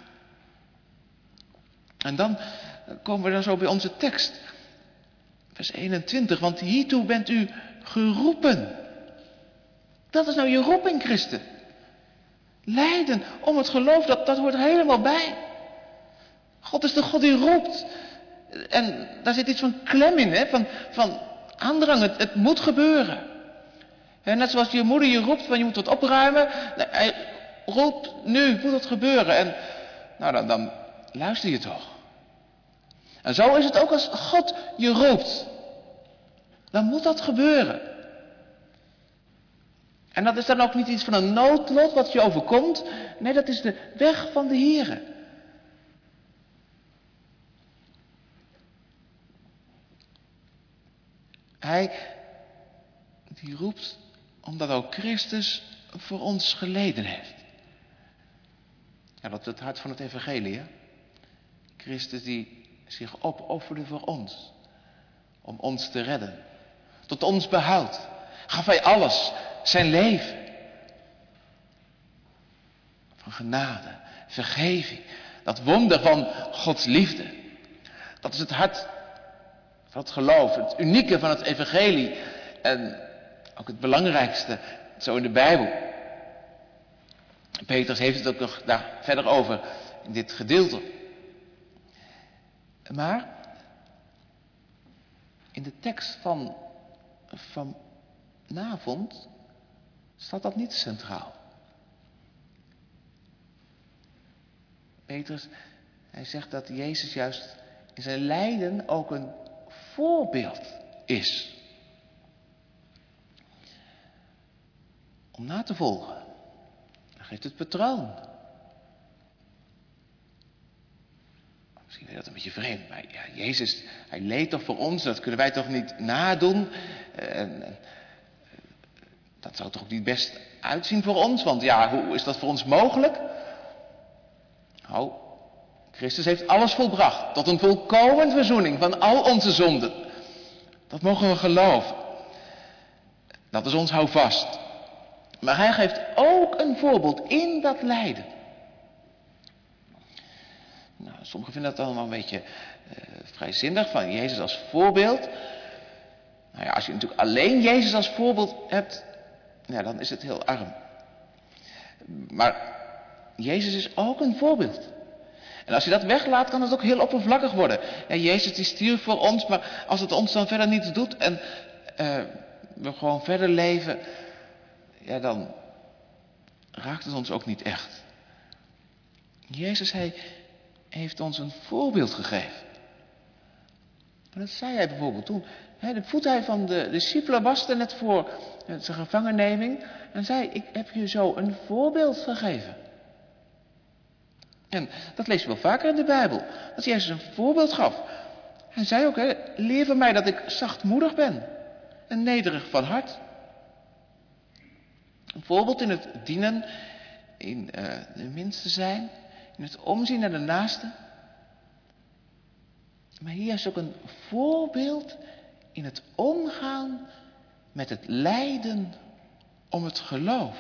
En dan komen we dan zo bij onze tekst. Vers 21. Want hiertoe bent u geroepen. Dat is nou je roeping, christen. Lijden om het geloof, dat hoort er helemaal bij. God is de God die roept. En daar zit iets van klem in, van aandrang. Het moet gebeuren. Net zoals je moeder je roept, van je moet wat opruimen. Hij roept, nu moet het gebeuren. En dan luister je toch. En zo is het ook als God je roept. Dan moet dat gebeuren. En dat is dan ook niet iets van een noodlot wat je overkomt. Nee, dat is de weg van de Here. Hij Die roept omdat ook Christus voor ons geleden heeft. Ja, dat is het hart van het evangelie, hè? Christus die zich opofferde voor ons. Om ons te redden. Tot ons behoud. Gaf hij alles. Zijn leven. Van genade. Vergeving. Dat wonder van Gods liefde. Dat is het hart van het geloof. Het unieke van het evangelie. En ook het belangrijkste. Zo in de Bijbel. Petrus heeft het ook nog daar verder over. In dit gedeelte. Maar in de tekst van vanavond staat dat niet centraal. Petrus, hij zegt dat Jezus juist in zijn lijden ook een voorbeeld is. Om na te volgen. Hij geeft het patroon. Misschien is dat een beetje vreemd, maar ja, Jezus, hij leed toch voor ons, dat kunnen wij toch niet nadoen? Dat zou toch ook niet best uitzien voor ons, want ja, hoe is dat voor ons mogelijk? Nou, Christus heeft alles volbracht, tot een volkomen verzoening van al onze zonden. Dat mogen we geloven. Dat is ons houvast. Maar hij geeft ook een voorbeeld in dat lijden. Nou, sommigen vinden dat allemaal een beetje vrijzinnig, van Jezus als voorbeeld. Nou ja, als je natuurlijk alleen Jezus als voorbeeld hebt, ja, dan is het heel arm. Maar Jezus is ook een voorbeeld. En als je dat weglaat, kan het ook heel oppervlakkig worden. Ja, Jezus die stierf voor ons, maar als het ons dan verder niets doet en we gewoon verder leven, ja, dan raakt het ons ook niet echt. Jezus, hij heeft ons een voorbeeld gegeven. En dat zei hij bijvoorbeeld toen. De voet van de discipelen waste net voor zijn gevangenneming. En zei, ik heb je zo een voorbeeld gegeven. En dat lees je wel vaker in de Bijbel. Dat Jezus een voorbeeld gaf. Hij zei ook, leer van mij dat ik zachtmoedig ben. En nederig van hart. Een voorbeeld in het dienen. In de minste zijn. In het omzien naar de naaste. Maar hier is ook een voorbeeld in het omgaan met het lijden om het geloof.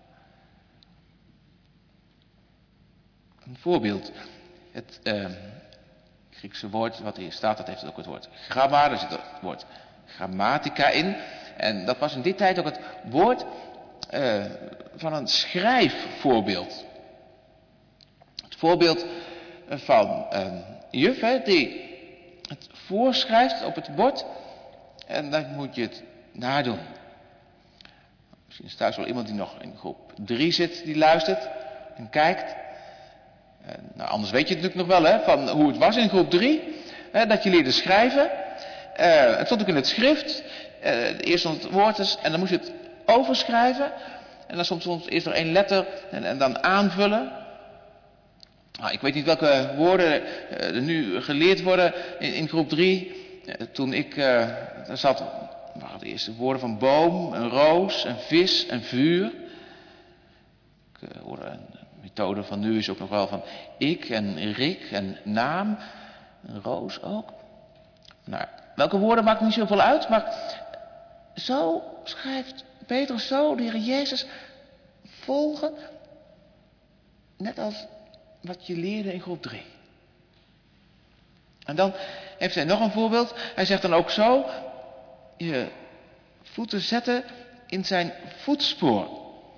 Een voorbeeld. Het Griekse woord wat hier staat, dat heeft ook het woord gramma, daar zit het woord grammatica in. En dat was in die tijd ook het woord van een schrijfvoorbeeld. Het voorbeeld van een juf die het voorschrijft op het bord en dan moet je het nadoen. Misschien is thuis wel iemand die nog in groep 3 zit, die luistert en kijkt. Nou, anders weet je het natuurlijk nog wel, van hoe het was in groep 3. Dat je leerde schrijven. Het stond ook in het schrift. Eerst stond het woord en dan moest je het overschrijven. En dan soms eerst nog 1 letter en dan aanvullen. Nou, ik weet niet welke woorden er nu geleerd worden in groep 3. Toen ik daar zat, waren de eerste woorden van boom, een roos, een vis, een vuur. Ik hoorde een methode van nu is ook nog wel van ik en Rick en naam, een roos ook. Nou, welke woorden maakt niet zoveel uit, maar zo schrijft Petrus, zo de Heer Jezus volgen, net als wat je leerde in groep 3. En dan heeft hij nog een voorbeeld. Hij zegt dan ook zo, je voeten zetten in zijn voetspoor.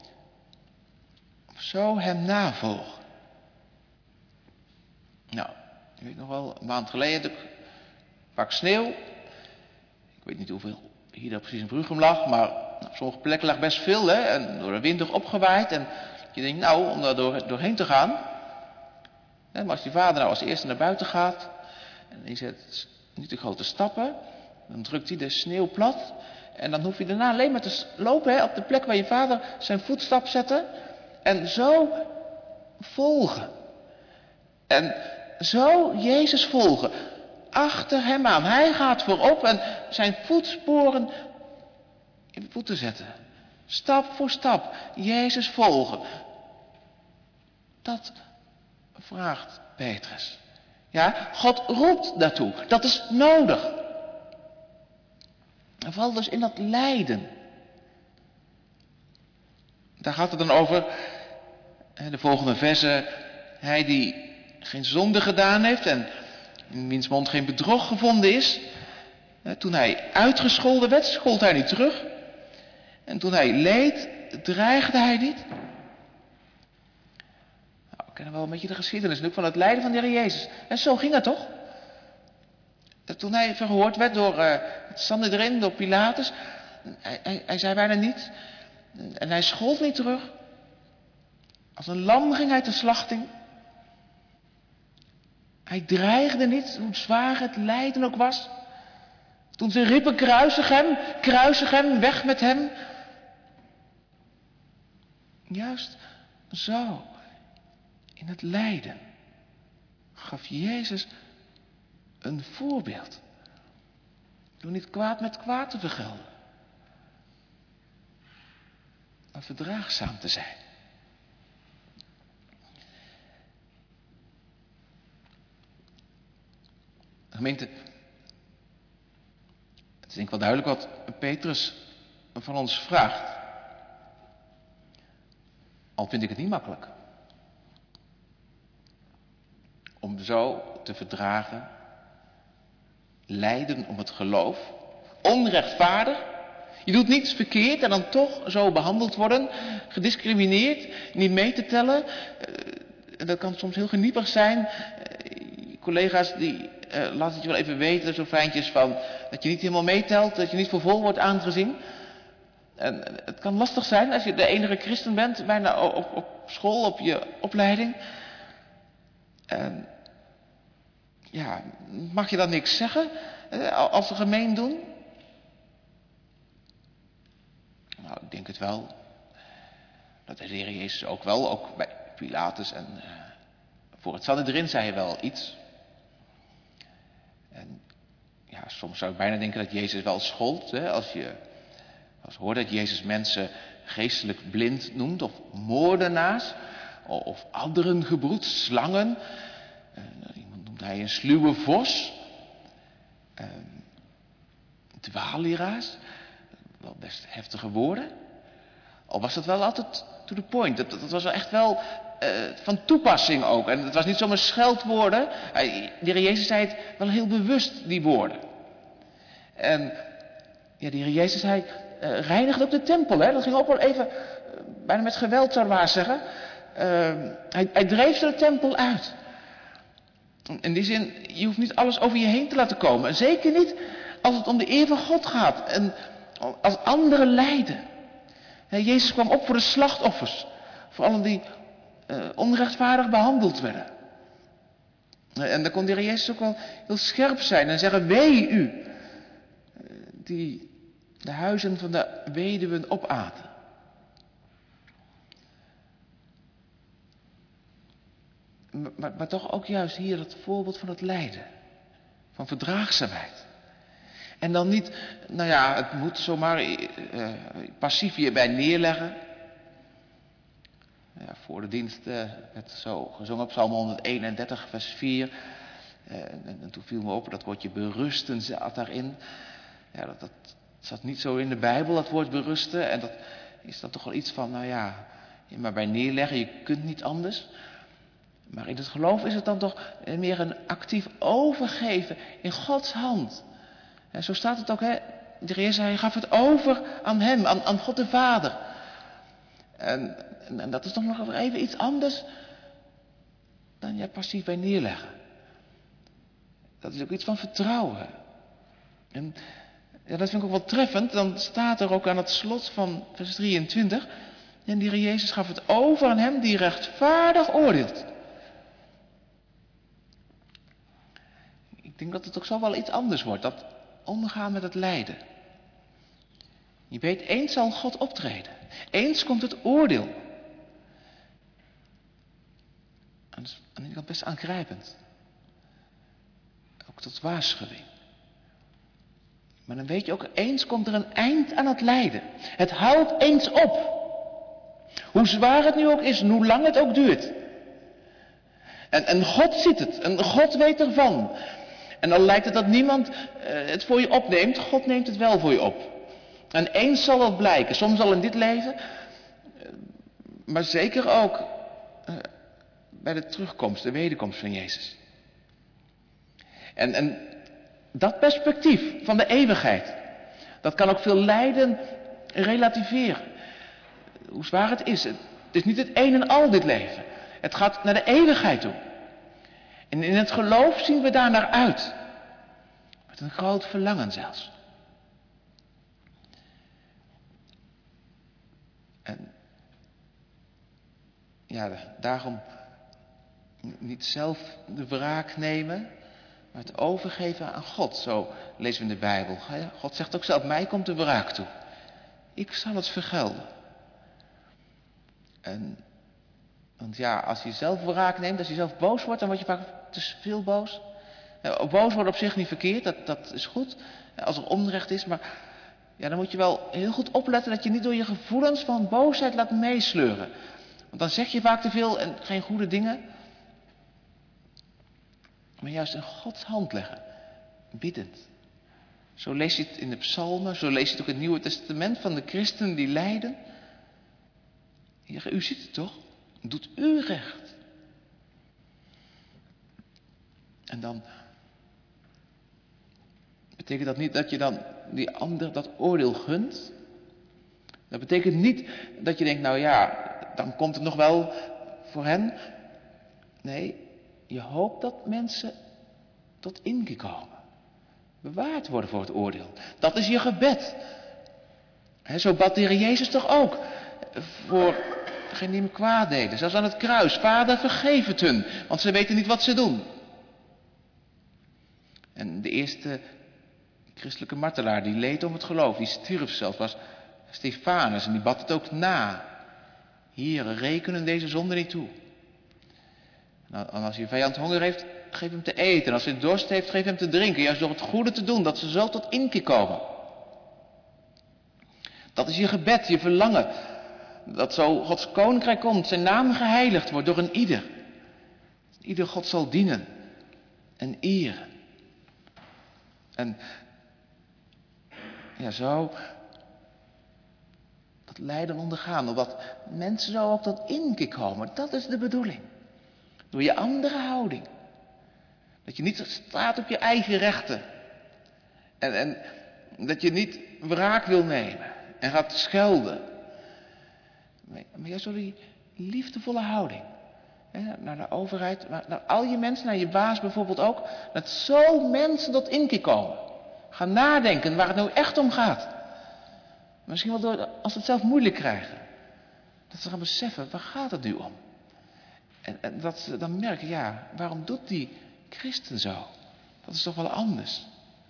Of zo hem navolgen. Nou, je weet nog wel, een maand geleden, een pak sneeuw. Ik weet niet hoeveel hier dan precies in Bruchem lag, maar op sommige plekken lag best veel, en door de wind ook opgewaaid. En je denkt, nou, om daar doorheen te gaan. Maar als die vader nou als eerste naar buiten gaat en die zet niet de grote stappen, dan drukt hij de sneeuw plat en dan hoef je daarna alleen maar te lopen op de plek waar je vader zijn voetstap zette en zo volgen. En zo Jezus volgen, achter hem aan. Hij gaat voorop en zijn voetsporen in de voeten zetten. Stap voor stap Jezus volgen. Dat vraagt Petrus. Ja, God roept daartoe. Dat is nodig. En vooral dus in dat lijden. Daar gaat het dan over, de volgende versen. Hij die geen zonde gedaan heeft en in wiens mond geen bedrog gevonden is. Toen hij uitgescholden werd, schold hij niet terug. En toen hij leed, dreigde hij niet. Nou, we kennen wel een beetje de geschiedenis natuurlijk van het lijden van de Heer Jezus. En zo ging het toch? Toen hij verhoord werd door het Sanhedrin, door Pilatus. Hij zei bijna niets. En hij schold niet terug. Als een lam ging hij ter slachting. Hij dreigde niet, hoe zwaar het lijden ook was. Toen ze riepen, kruisig hem, weg met hem. Juist zo, in het lijden, gaf Jezus een voorbeeld. Door niet kwaad met kwaad te vergelden. Maar verdraagzaam te zijn. Gemeente, het is denk ik wel duidelijk wat Petrus van ons vraagt. Al vind ik het niet makkelijk. Om zo te verdragen, lijden om het geloof, onrechtvaardig. Je doet niets verkeerd en dan toch zo behandeld worden, gediscrimineerd, niet mee te tellen. En dat kan soms heel geniepig zijn. Collega's die laten het je wel even weten, zo fijntjes van dat je niet helemaal meetelt, dat je niet voor vol wordt aangezien. En het kan lastig zijn als je de enige christen bent, bijna op school, op je opleiding. En ja, mag je dan niks zeggen als ze gemeen doen? Nou, ik denk het wel. Dat de Heer Jezus ook wel, ook bij Pilatus en voor het Sanhedrin zei hij wel iets. En ja, soms zou ik bijna denken dat Jezus wel schold, hè, als je hoort dat Jezus mensen geestelijk blind noemt, of moordenaars, of anderen gebroed, slangen. Iemand noemt hij een sluwe vos. Dwaalleraars. Wel best heftige woorden. Al was dat wel altijd to the point. Dat was wel echt wel van toepassing ook. En het was niet zomaar scheldwoorden. De Heer Jezus zei het wel heel bewust, die woorden. En ja, de Heer Jezus, hij reinigde ook de tempel. Hè? Dat ging ook wel even, bijna met geweld zou ik maar zeggen. Hij dreef de tempel uit. In die zin, je hoeft niet alles over je heen te laten komen. En zeker niet als het om de eer van God gaat. En als anderen lijden. Jezus kwam op voor de slachtoffers. Voor allen die onrechtvaardig behandeld werden. En dan kon de Heer Jezus ook wel heel scherp zijn en zeggen, wee u. Die de huizen van de weduwen opaten. Maar toch ook juist hier het voorbeeld van het lijden. Van verdraagzaamheid. En dan niet, nou ja, het moet zomaar passief hierbij neerleggen. Ja, voor de dienst werd zo gezongen op Psalm 131 vers 4. En toen viel me op dat woordje berusten zat daarin. Ja, dat zat niet zo in de Bijbel, dat woord berusten. En dat is dan toch wel iets van, nou ja, maar bij neerleggen, je kunt niet anders. Maar in het geloof is het dan toch meer een actief overgeven in Gods hand. En zo staat het ook, hè. De Heer zei, hij gaf het over aan hem, aan God de Vader. En dat is toch nog even iets anders dan passief bij neerleggen. Dat is ook iets van vertrouwen. En ja, dat vind ik ook wel treffend. Dan staat er ook aan het slot van vers 23. En de Heer Jezus gaf het over aan hem die rechtvaardig oordeelt. Ik denk dat het ook zo wel iets anders wordt. Dat omgaan met het lijden. Je weet, eens zal God optreden. Eens komt het oordeel. En dat is aan de ene kant best aangrijpend. Ook tot waarschuwing. Maar dan weet je ook, eens komt er een eind aan het lijden. Het houdt eens op. Hoe zwaar het nu ook is en hoe lang het ook duurt. En God ziet het en God weet ervan. En dan lijkt het dat niemand het voor je opneemt. God neemt het wel voor je op. En eens zal dat blijken. Soms al in dit leven. Maar zeker ook bij de terugkomst, de wederkomst van Jezus. En dat perspectief van de eeuwigheid. Dat kan ook veel lijden relativeren. Hoe zwaar het is. Het is niet het een en al dit leven. Het gaat naar de eeuwigheid toe. En in het geloof zien we daar naar uit. Met een groot verlangen zelfs. En ja, daarom niet zelf de wraak nemen, maar het overgeven aan God. Zo lezen we in de Bijbel. God zegt ook zelf, mij komt de wraak toe. Ik zal het vergelden. Want ja, als je zelf wraak neemt, als je zelf boos wordt, dan word je vaak te veel boos. Boos worden op zich niet verkeerd, dat is goed. Als er onrecht is, maar ja, dan moet je wel heel goed opletten dat je niet door je gevoelens van boosheid laat meesleuren. Want dan zeg je vaak te veel en geen goede dingen. Maar juist in Gods hand leggen, biddend. Zo lees je het in de psalmen, zo lees je het ook in het Nieuwe Testament van de christenen die lijden. Heer, u ziet het toch? Doet u recht. En dan betekent dat niet dat je dan die ander dat oordeel gunt. Dat betekent niet dat je denkt, nou ja, dan komt het nog wel voor hen. Nee, je hoopt dat mensen tot inkeer komen. Bewaard worden voor het oordeel. Dat is je gebed. Zo bad de Heer Jezus toch ook. Voor degenen die hem kwaad deden. Zelfs aan het kruis. Vader, vergeef het hun. Want ze weten niet wat ze doen. En de eerste christelijke martelaar die leed om het geloof. Die stierf zelfs. Was Stefanus. En die bad het ook na. Heere, rekenen deze zonde niet toe. En als je vijand honger heeft, geef hem te eten. En als hij dorst heeft, geef hem te drinken. Juist door het goede te doen, dat ze zo tot inkeer komen. Dat is je gebed, je verlangen. Dat zo Gods koninkrijk komt, zijn naam geheiligd wordt door een ieder. Ieder God zal dienen en eren. En ja, zo dat lijden ondergaan, opdat mensen zo ook tot inkeer komen. Dat is de bedoeling. Door je andere houding. Dat je niet staat op je eigen rechten. En dat je niet wraak wil nemen. En gaat schelden. Maar juist door die liefdevolle houding. Naar de overheid. Naar al je mensen. Naar je baas bijvoorbeeld ook. Dat zo mensen tot inkeer komen. Gaan nadenken waar het nou echt om gaat. Misschien wel door, als ze het zelf moeilijk krijgen. Dat ze gaan beseffen, waar gaat het nu om? En dat ze dan merken, ja, waarom doet die christen zo? Dat is toch wel anders.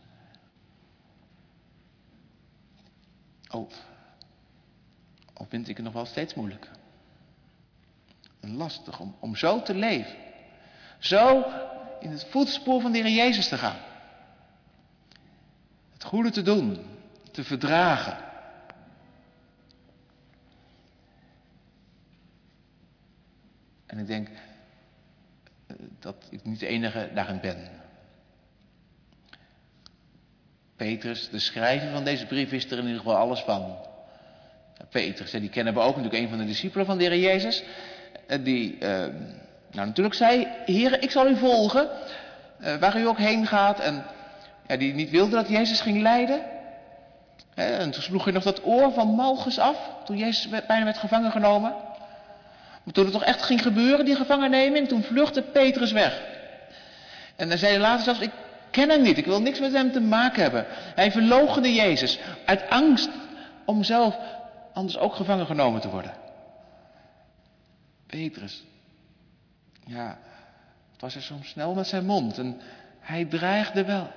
Al vind ik het nog wel steeds moeilijk. En lastig om zo te leven. Zo in het voetspoor van de Heer Jezus te gaan. Het goede te doen. Te verdragen. En ik denk dat ik niet de enige daarin ben. Petrus, de schrijver van deze brief, wist er in ieder geval alles van. Petrus, die kennen we ook, natuurlijk een van de discipelen van de Heer Jezus. Die natuurlijk zei, Heer, ik zal u volgen, waar u ook heen gaat. En die niet wilde dat Jezus ging lijden. En toen sloeg hij nog dat oor van Malchus af, toen Jezus bijna werd gevangen genomen. Maar toen het toch echt ging gebeuren, die gevangenneming, toen vluchtte Petrus weg. En dan zei hij later zelfs, ik ken hem niet, ik wil niks met hem te maken hebben. Hij verloochende Jezus, uit angst om zelf anders ook gevangen genomen te worden. Petrus, ja, het was er soms snel met zijn mond en hij dreigde wel.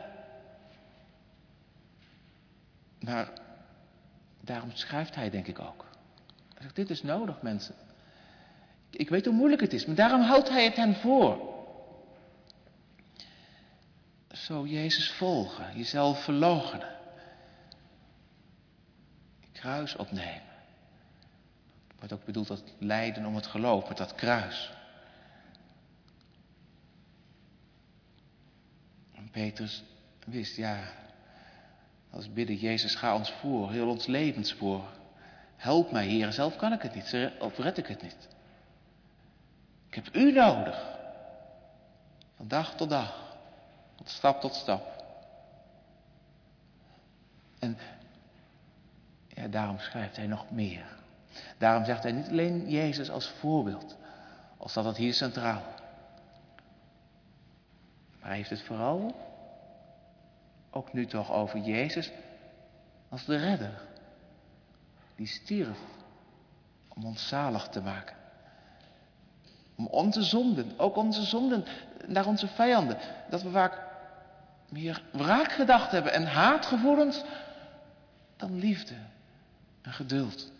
Maar daarom schrijft hij denk ik ook. Hij zegt, dit is nodig mensen. Ik weet hoe moeilijk het is, maar daarom houdt hij het hen voor. Zo Jezus volgen, jezelf verloochenen. kruis opnemen. Wordt ook bedoeld dat lijden om het geloof, met dat kruis. En Petrus wist, als bidden, Jezus, ga ons voor, heel ons levensvoor. Help mij, Heer, zelf kan ik het niet, of red ik het niet. Ik heb u nodig. Van dag tot dag, van stap tot stap. En daarom schrijft hij nog meer. Daarom zegt hij niet alleen Jezus als voorbeeld, al staat dat hier centraal. Maar hij heeft het vooral ook nu toch over Jezus als de redder. Die stierf om ons zalig te maken. Om onze zonden, ook onze zonden naar onze vijanden. Dat we vaak meer wraakgedachten hebben en haatgevoelens dan liefde en geduld.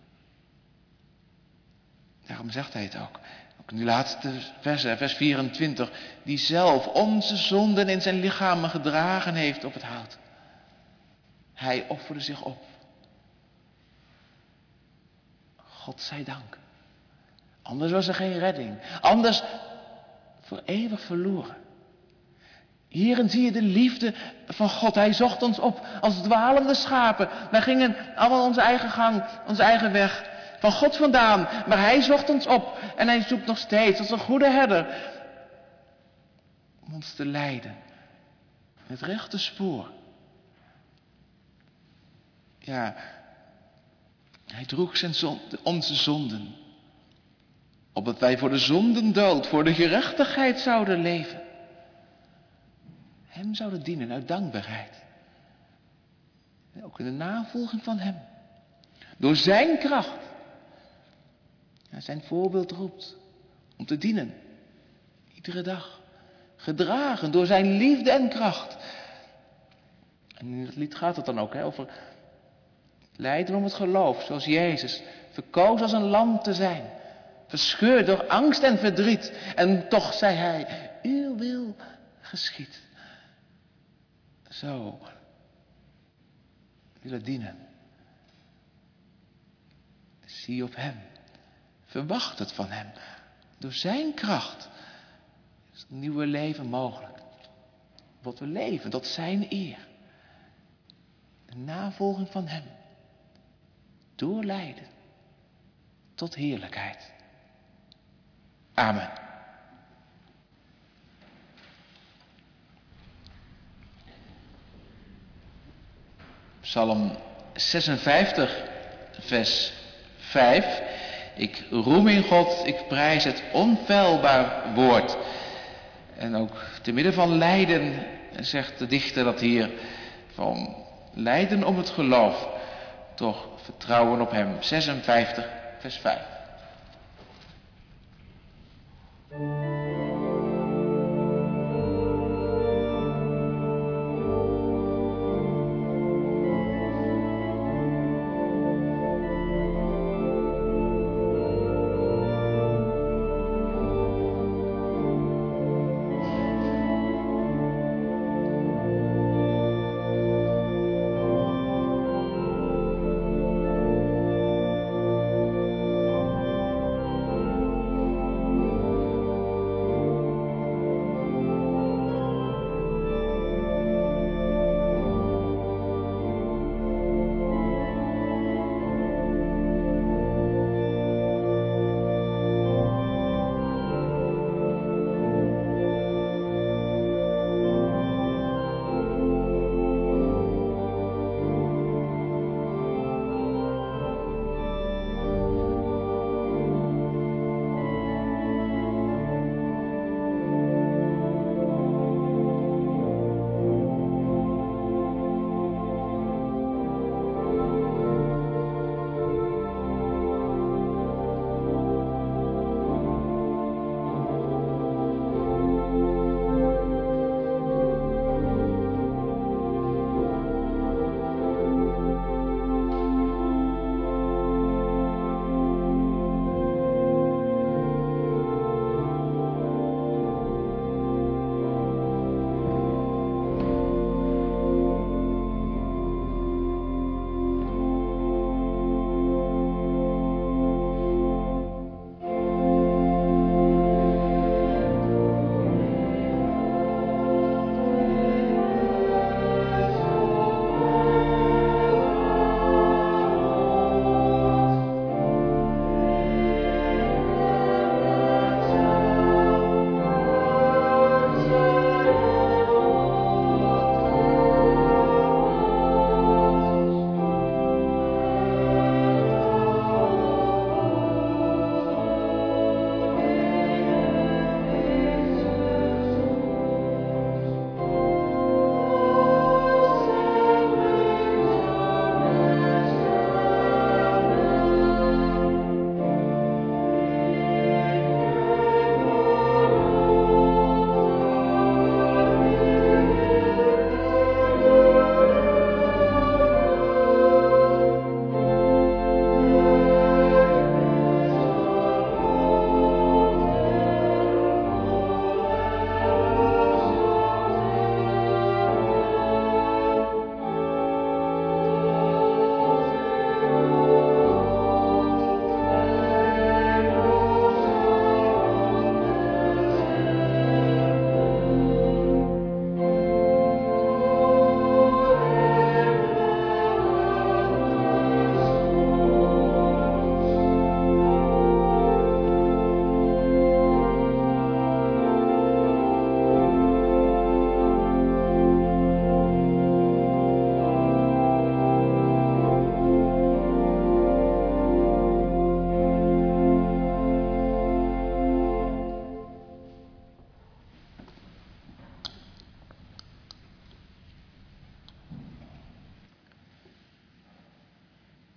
Daarom zegt hij het ook. Ook in die laatste versen, vers 24. Die zelf onze zonden in zijn lichaam gedragen heeft op het hout. Hij offerde zich op. God zij dank. Anders was er geen redding. Anders voor eeuwig verloren. Hierin zie je de liefde van God. Hij zocht ons op als dwalende schapen. Wij gingen allemaal onze eigen gang, onze eigen weg. Van God vandaan. Maar hij zocht ons op. En hij zoekt nog steeds als een goede herder. Om ons te leiden. In het rechte spoor. Ja. Hij droeg onze zonden. Opdat wij voor de zonden dood, voor de gerechtigheid zouden leven. Hem zouden dienen uit dankbaarheid. En ook in de navolging van hem. Door zijn kracht. Zijn voorbeeld roept om te dienen. Iedere dag. Gedragen door zijn liefde en kracht. En in het lied gaat het dan ook over lijden om het geloof. Zoals Jezus verkoos als een lam te zijn. Verscheurd door angst en verdriet. En toch zei hij, uw wil geschied. Zo willen dienen. Zie op hem. Verwacht het van hem. Door zijn kracht is het nieuwe leven mogelijk. Wat we leven, tot zijn eer. De navolging van hem. Door lijden tot heerlijkheid. Amen. Psalm 56, vers 5. Ik roem in God, ik prijs het onfeilbaar woord. En ook te midden van lijden zegt de dichter dat hier. Van lijden om het geloof. Toch vertrouwen op hem. 56, vers 5.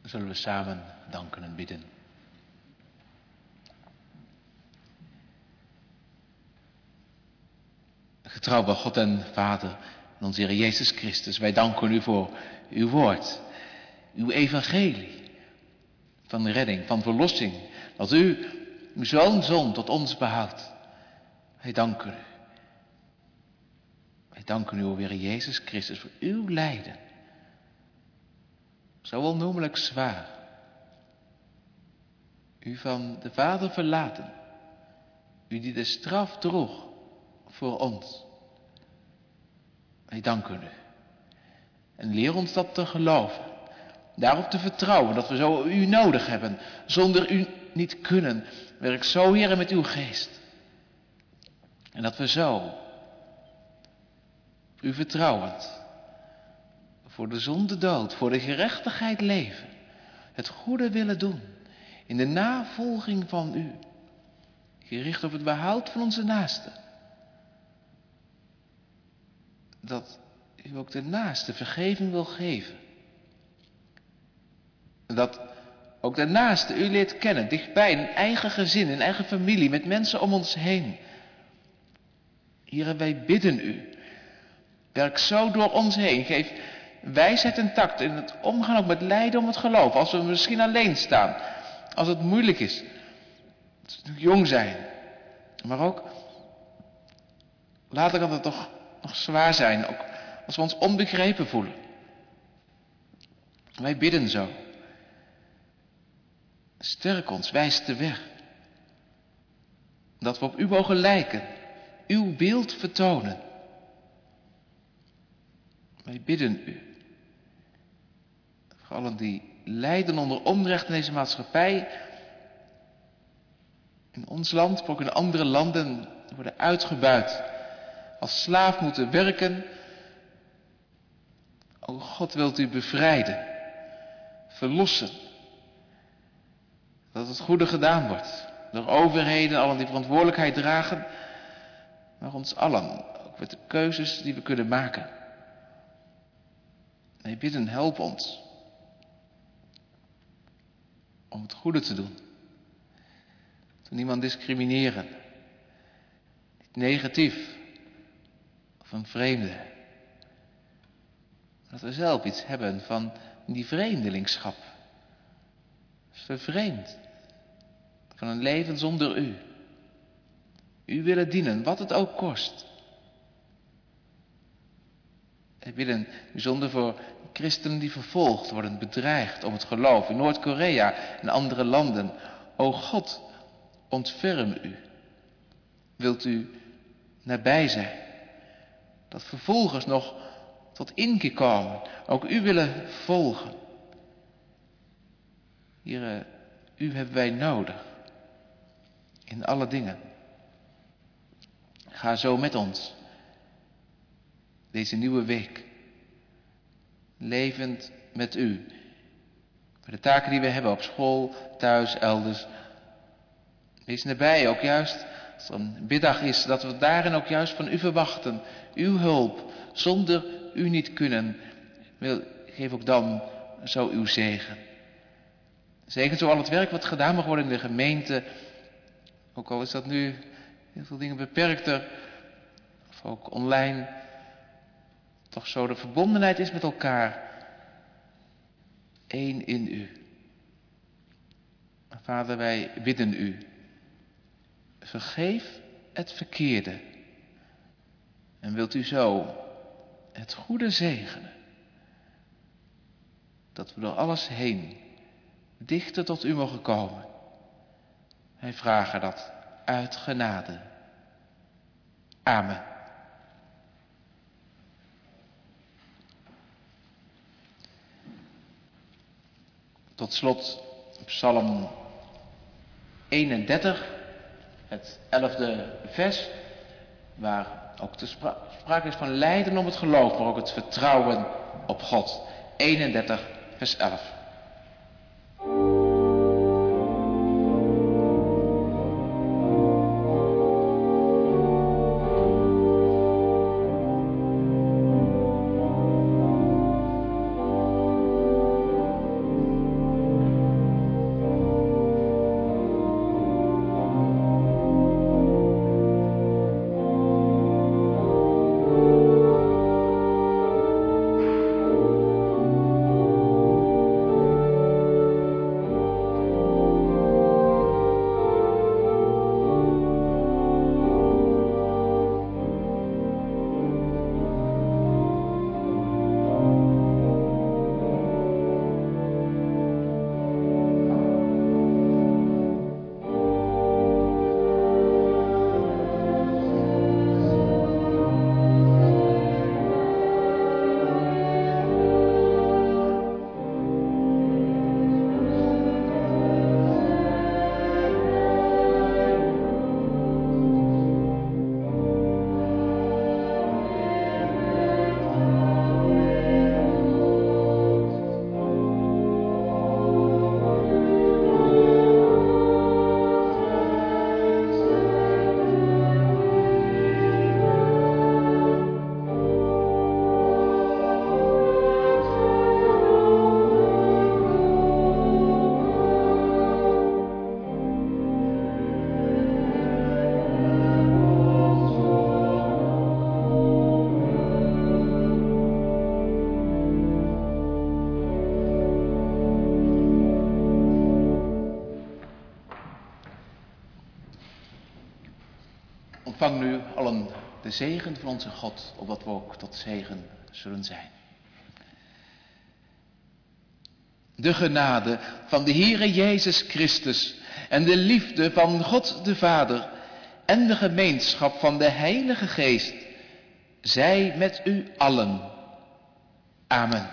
Zullen we samen danken en bidden. Getrouwe God en Vader en onze Heer Jezus Christus, wij danken u voor uw woord, uw evangelie van redding, van verlossing, dat u uw zoon tot ons behoudt. Wij danken u. Wij danken u, o Heer Jezus Christus, voor uw lijden. Zo onnoemelijk zwaar. U van de Vader verlaten. U die de straf droeg voor ons. Wij danken u. En leer ons dat te geloven. Daarop te vertrouwen dat we zo u nodig hebben. Zonder u niet kunnen. Werk zo, Heer, met uw geest. En dat we zo, u vertrouwend, voor de zonde dood, voor de gerechtigheid leven. Het goede willen doen. In de navolging van u. Gericht op het behoud van onze naasten. Dat u ook de naaste vergeving wil geven. Dat ook de naaste u leert kennen, dichtbij, in eigen gezin, in eigen familie, met mensen om ons heen. Here, wij bidden u. Werk zo door ons heen. Geef wijsheid en tact in het omgaan ook met lijden om het geloof. Als we misschien alleen staan. Als het moeilijk is. Als we jong zijn. Maar ook, later kan het toch nog zwaar zijn. Ook als we ons onbegrepen voelen. Wij bidden zo. Sterk ons, wijs de weg. Dat we op u mogen lijken. Uw beeld vertonen. Wij bidden u. Voor allen die lijden onder onrecht in deze maatschappij. In ons land, maar ook in andere landen worden uitgebuit. Als slaaf moeten werken. O God, wilt u bevrijden. Verlossen. Dat het goede gedaan wordt. Door overheden, allen die verantwoordelijkheid dragen. Maar ons allen, ook met de keuzes die we kunnen maken. Wij bidden, help ons. Om het goede te doen. Te niemand discrimineren. Niet negatief. Of een vreemde. Dat we zelf iets hebben van die vreemdelingschap. Vervreemd. Van een leven zonder u. U willen dienen, wat het ook kost. Wij bidden bijzonder voor christenen die vervolgd worden, bedreigd om het geloof in Noord-Korea en andere landen. O God, ontferm u. Wilt u nabij zijn? Dat vervolgers nog tot inkeer komen, ook u willen volgen. Here, u hebben wij nodig. In alle dingen. Ga zo met ons. Deze nieuwe week. Levend met u. Voor de taken die we hebben op school, thuis, elders. Wees nabij, ook juist als er een biddag is, dat we daarin ook juist van u verwachten. Uw hulp, zonder u niet kunnen. Geef ook dan zo uw zegen. Zegen zo al het werk wat gedaan mag worden in de gemeente. Ook al is dat nu heel veel dingen beperkter. Of ook online. Toch zo de verbondenheid is met elkaar. Eén in u. Vader, wij bidden u. Vergeef het verkeerde. En wilt u zo het goede zegenen. Dat we door alles heen dichter tot u mogen komen. Wij vragen dat uit genade. Amen. Tot slot Psalm 31, het 11e vers, waar ook de sprake is van lijden om het geloof, maar ook het vertrouwen op God. 31, vers 11. Ontvang nu allen de zegen van onze God, opdat we ook tot zegen zullen zijn. De genade van de Heere Jezus Christus en de liefde van God de Vader en de gemeenschap van de Heilige Geest zij met u allen. Amen.